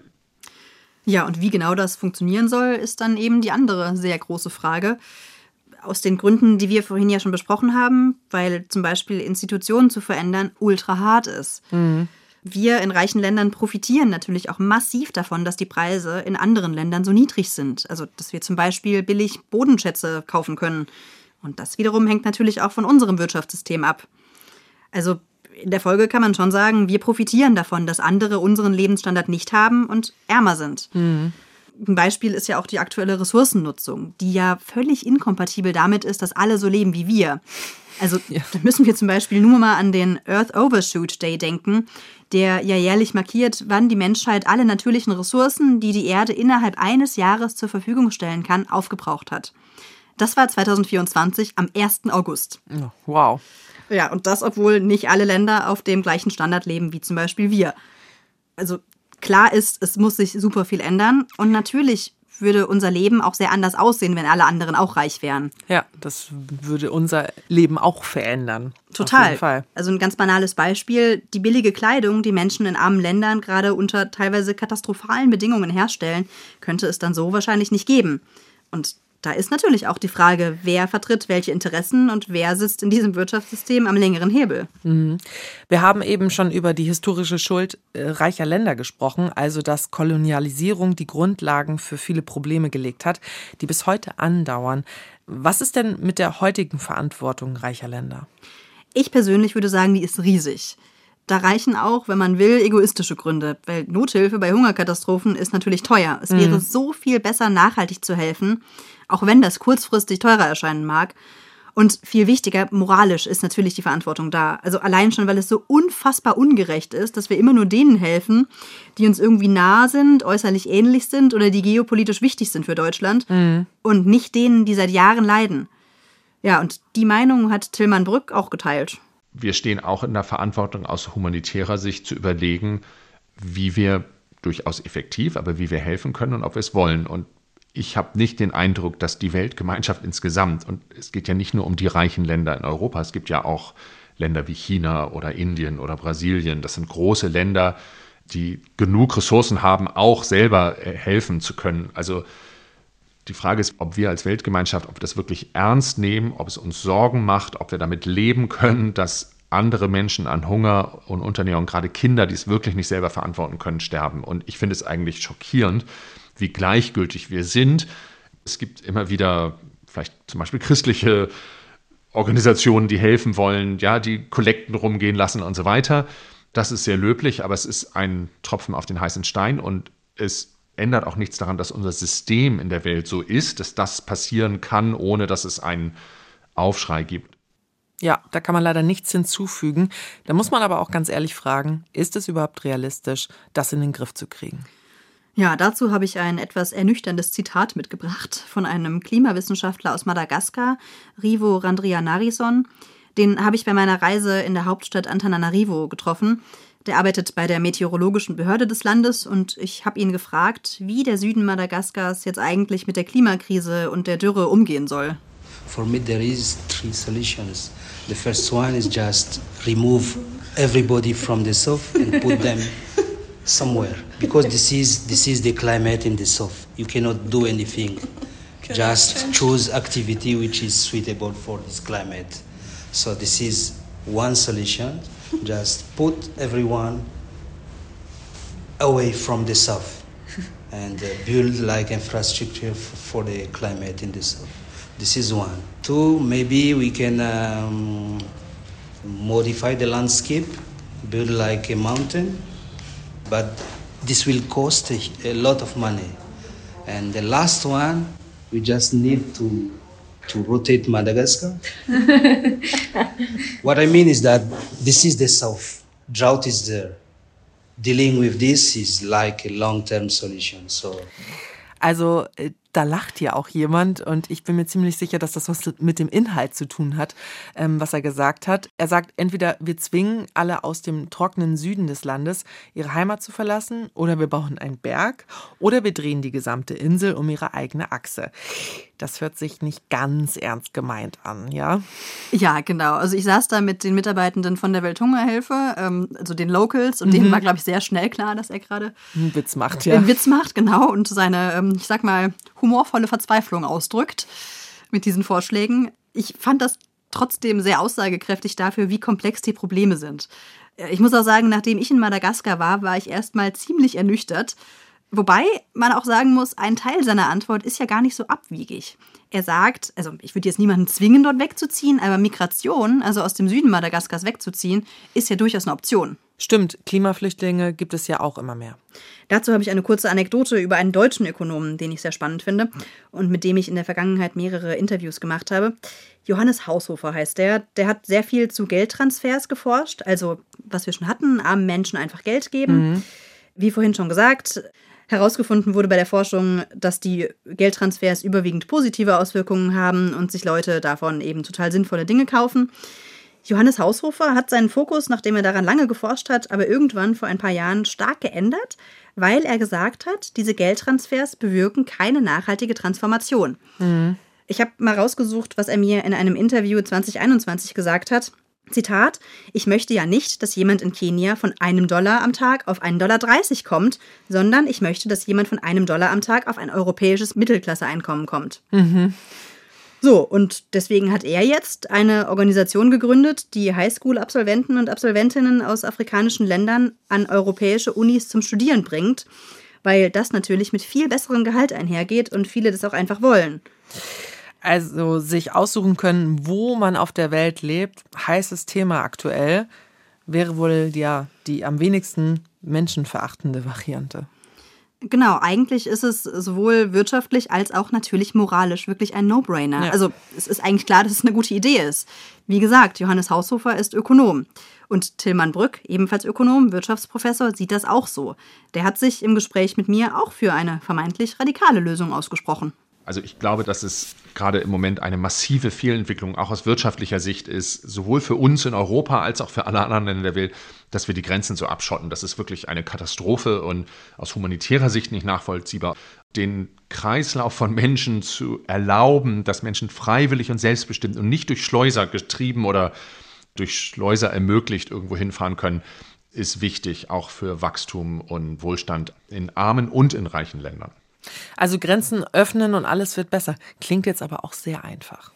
Ja, und wie genau das funktionieren soll, ist dann eben die andere sehr große Frage. Aus den Gründen, die wir vorhin ja schon besprochen haben, weil zum Beispiel Institutionen zu verändern ultra hart ist. Mhm. Wir in reichen Ländern profitieren natürlich auch massiv davon, dass die Preise in anderen Ländern so niedrig sind. Also, dass wir zum Beispiel billig Bodenschätze kaufen können. Und das wiederum hängt natürlich auch von unserem Wirtschaftssystem ab. Also, in der Folge kann man schon sagen, wir profitieren davon, dass andere unseren Lebensstandard nicht haben und ärmer sind. Mhm. Ein Beispiel ist ja auch die aktuelle Ressourcennutzung, die ja völlig inkompatibel damit ist, dass alle so leben wie wir. Also da müssen wir zum Beispiel nur mal an den Earth Overshoot Day denken, der ja jährlich markiert, wann die Menschheit alle natürlichen Ressourcen, die die Erde innerhalb eines Jahres zur Verfügung stellen kann, aufgebraucht hat. Das war 2024 am 1. August. Wow. Ja, und das, obwohl nicht alle Länder auf dem gleichen Standard leben wie zum Beispiel wir. Also klar ist, es muss sich super viel ändern und natürlich würde unser Leben auch sehr anders aussehen, wenn alle anderen auch reich wären. Ja, das würde unser Leben auch verändern. Total. Auf jeden Fall. Also ein ganz banales Beispiel, die billige Kleidung, die Menschen in armen Ländern gerade unter teilweise katastrophalen Bedingungen herstellen, könnte es dann so wahrscheinlich nicht geben. Und da ist natürlich auch die Frage, wer vertritt welche Interessen und wer sitzt in diesem Wirtschaftssystem am längeren Hebel. Mhm. Wir haben eben schon über die historische Schuld reicher Länder gesprochen, also dass Kolonialisierung die Grundlagen für viele Probleme gelegt hat, die bis heute andauern. Was ist denn mit der heutigen Verantwortung reicher Länder? Ich persönlich würde sagen, die ist riesig. Da reichen auch, wenn man will, egoistische Gründe, weil Nothilfe bei Hungerkatastrophen ist natürlich teuer. Es wäre so viel besser, nachhaltig zu helfen, auch wenn das kurzfristig teurer erscheinen mag. Und viel wichtiger, moralisch ist natürlich die Verantwortung da. Also allein schon, weil es so unfassbar ungerecht ist, dass wir immer nur denen helfen, die uns irgendwie nah sind, äußerlich ähnlich sind oder die geopolitisch wichtig sind für Deutschland und nicht denen, die seit Jahren leiden. Ja, und die Meinung hat Tilman Brück auch geteilt. Wir stehen auch in der Verantwortung, aus humanitärer Sicht zu überlegen, wie wir durchaus effektiv, aber wie wir helfen können und ob wir es wollen. Und ich habe nicht den Eindruck, dass die Weltgemeinschaft insgesamt, und es geht ja nicht nur um die reichen Länder in Europa, es gibt ja auch Länder wie China oder Indien oder Brasilien, das sind große Länder, die genug Ressourcen haben, auch selber helfen zu können. Also die Frage ist, ob wir als Weltgemeinschaft, ob wir das wirklich ernst nehmen, ob es uns Sorgen macht, ob wir damit leben können, dass andere Menschen an Hunger und Unterernährung, gerade Kinder, die es wirklich nicht selber verantworten können, sterben. Und ich finde es eigentlich schockierend, wie gleichgültig wir sind. Es gibt immer wieder vielleicht zum Beispiel christliche Organisationen, die helfen wollen, ja, die Kollekten rumgehen lassen und so weiter. Das ist sehr löblich, aber es ist ein Tropfen auf den heißen Stein und es ändert auch nichts daran, dass unser System in der Welt so ist, dass das passieren kann, ohne dass es einen Aufschrei gibt. Ja, da kann man leider nichts hinzufügen. Da muss man aber auch ganz ehrlich fragen, ist es überhaupt realistisch, das in den Griff zu kriegen? Ja, dazu habe ich ein etwas ernüchterndes Zitat mitgebracht von einem Klimawissenschaftler aus Madagaskar, Rivo Randrianarison. Den habe ich bei meiner Reise in der Hauptstadt Antananarivo getroffen. Der arbeitet bei der meteorologischen Behörde des Landes und ich habe ihn gefragt, wie der Süden Madagaskars jetzt eigentlich mit der Klimakrise und der Dürre umgehen soll. For me there is 3 solutions. The first one is just remove everybody from the south and put them somewhere, because this is the climate in the south. You cannot do anything. Just choose activity which is suitable for this climate. So this is one solution. Just put everyone away from the south. and build like infrastructure for the climate in the south. This is one. Two, maybe we can modify the landscape, build like a mountain, but this will cost a lot of money. And the last one, we just need to rotate Madagascar. What I mean is that this is the south. Drought is there. Dealing with this is like a long-term solution. So. Also da lacht ja auch jemand und ich bin mir ziemlich sicher, dass das was mit dem Inhalt zu tun hat, was er gesagt hat. Er sagt, entweder wir zwingen alle aus dem trockenen Süden des Landes, ihre Heimat zu verlassen, oder wir bauen einen Berg, oder wir drehen die gesamte Insel um ihre eigene Achse. Das hört sich nicht ganz ernst gemeint an, ja? Ja, genau. Also ich saß da mit den Mitarbeitenden von der Welthungerhilfe, also den Locals, und denen war, glaube ich, sehr schnell klar, dass er gerade einen Witz macht, ja. Einen Witz macht, genau, und seine, ich sag mal, humorvolle Verzweiflung ausdrückt mit diesen Vorschlägen. Ich fand das trotzdem sehr aussagekräftig dafür, wie komplex die Probleme sind. Ich muss auch sagen, nachdem ich in Madagaskar war ich erstmal ziemlich ernüchtert. Wobei man auch sagen muss, ein Teil seiner Antwort ist ja gar nicht so abwegig. Er sagt, also ich würde jetzt niemanden zwingen, dort wegzuziehen, aber Migration, also aus dem Süden Madagaskars wegzuziehen, ist ja durchaus eine Option. Stimmt, Klimaflüchtlinge gibt es ja auch immer mehr. Dazu habe ich eine kurze Anekdote über einen deutschen Ökonomen, den ich sehr spannend finde und mit dem ich in der Vergangenheit mehrere Interviews gemacht habe. Johannes Haushofer heißt der. Der hat sehr viel zu Geldtransfers geforscht, also was wir schon hatten, armen Menschen einfach Geld geben. Wie vorhin schon gesagt, herausgefunden wurde bei der Forschung, dass die Geldtransfers überwiegend positive Auswirkungen haben und sich Leute davon eben total sinnvolle Dinge kaufen. Johannes Haushofer hat seinen Fokus, nachdem er daran lange geforscht hat, aber irgendwann vor ein paar Jahren stark geändert, weil er gesagt hat, diese Geldtransfers bewirken keine nachhaltige Transformation. Ich habe mal rausgesucht, was er mir in einem Interview 2021 gesagt hat. Zitat, ich möchte ja nicht, dass jemand in Kenia von $1 am Tag auf $1,30 kommt, sondern ich möchte, dass jemand von $1 am Tag auf ein europäisches Mittelklasse-Einkommen kommt. So, und deswegen hat er jetzt eine Organisation gegründet, die Highschool-Absolventen und Absolventinnen aus afrikanischen Ländern an europäische Unis zum Studieren bringt, weil das natürlich mit viel besserem Gehalt einhergeht und viele das auch einfach wollen. Also sich aussuchen können, wo man auf der Welt lebt, heißes Thema aktuell, wäre wohl ja die am wenigsten menschenverachtende Variante. Genau, eigentlich ist es sowohl wirtschaftlich als auch natürlich moralisch wirklich ein No-Brainer. Ja. Also es ist eigentlich klar, dass es eine gute Idee ist. Wie gesagt, Johannes Haushofer ist Ökonom. Und Tilman Brück, ebenfalls Ökonom, Wirtschaftsprofessor, sieht das auch so. Der hat sich im Gespräch mit mir auch für eine vermeintlich radikale Lösung ausgesprochen. Also ich glaube, dass es gerade im Moment eine massive Fehlentwicklung auch aus wirtschaftlicher Sicht ist, sowohl für uns in Europa als auch für alle anderen Länder der Welt, dass wir die Grenzen so abschotten. Das ist wirklich eine Katastrophe und aus humanitärer Sicht nicht nachvollziehbar. Den Kreislauf von Menschen zu erlauben, dass Menschen freiwillig und selbstbestimmt und nicht durch Schleuser getrieben oder durch Schleuser ermöglicht irgendwo hinfahren können, ist wichtig, auch für Wachstum und Wohlstand in armen und in reichen Ländern. Also Grenzen öffnen und alles wird besser. Klingt jetzt aber auch sehr einfach.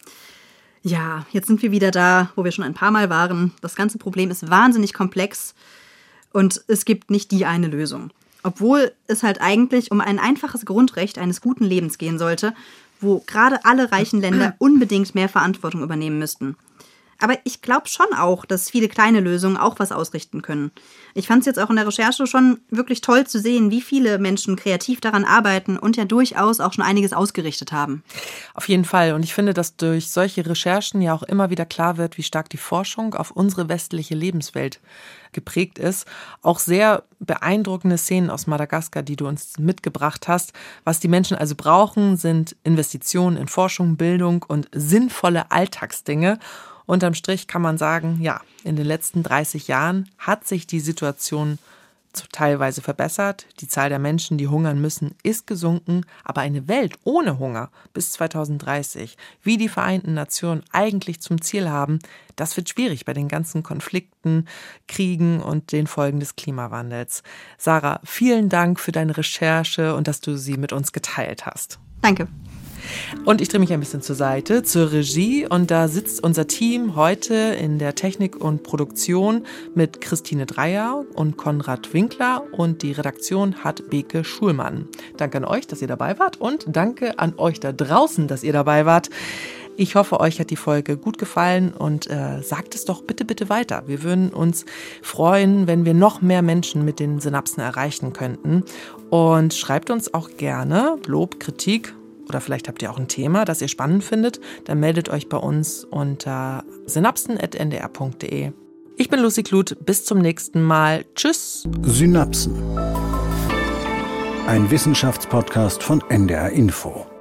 Ja, jetzt sind wir wieder da, wo wir schon ein paar Mal waren. Das ganze Problem ist wahnsinnig komplex und es gibt nicht die eine Lösung. Obwohl es halt eigentlich um ein einfaches Grundrecht eines guten Lebens gehen sollte, wo gerade alle reichen Länder unbedingt mehr Verantwortung übernehmen müssten. Aber ich glaube schon auch, dass viele kleine Lösungen auch was ausrichten können. Ich fand es jetzt auch in der Recherche schon wirklich toll zu sehen, wie viele Menschen kreativ daran arbeiten und ja durchaus auch schon einiges ausgerichtet haben. Auf jeden Fall. Und ich finde, dass durch solche Recherchen ja auch immer wieder klar wird, wie stark die Forschung auf unsere westliche Lebenswelt geprägt ist. Auch sehr beeindruckende Szenen aus Madagaskar, die du uns mitgebracht hast. Was die Menschen also brauchen, sind Investitionen in Forschung, Bildung und sinnvolle Alltagsdinge. Unterm Strich kann man sagen, ja, in den letzten 30 Jahren hat sich die Situation teilweise verbessert. Die Zahl der Menschen, die hungern müssen, ist gesunken. Aber eine Welt ohne Hunger bis 2030, wie die Vereinten Nationen eigentlich zum Ziel haben, das wird schwierig bei den ganzen Konflikten, Kriegen und den Folgen des Klimawandels. Sarah, vielen Dank für deine Recherche und dass du sie mit uns geteilt hast. Danke. Und ich drehe mich ein bisschen zur Seite, zur Regie. Und da sitzt unser Team heute in der Technik und Produktion mit Christine Dreier und Konrad Winkler. Und die Redaktion hat Beke Schulmann. Danke an euch, dass ihr dabei wart. Und danke an euch da draußen, dass ihr dabei wart. Ich hoffe, euch hat die Folge gut gefallen und sagt es doch bitte, bitte weiter. Wir würden uns freuen, wenn wir noch mehr Menschen mit den Synapsen erreichen könnten. Und schreibt uns auch gerne Lob, Kritik oder vielleicht habt ihr auch ein Thema, das ihr spannend findet. Dann meldet euch bei uns unter synapsen@ndr.de. Ich bin Lucy Kluth. Bis zum nächsten Mal. Tschüss. Synapsen. Ein Wissenschaftspodcast von NDR Info.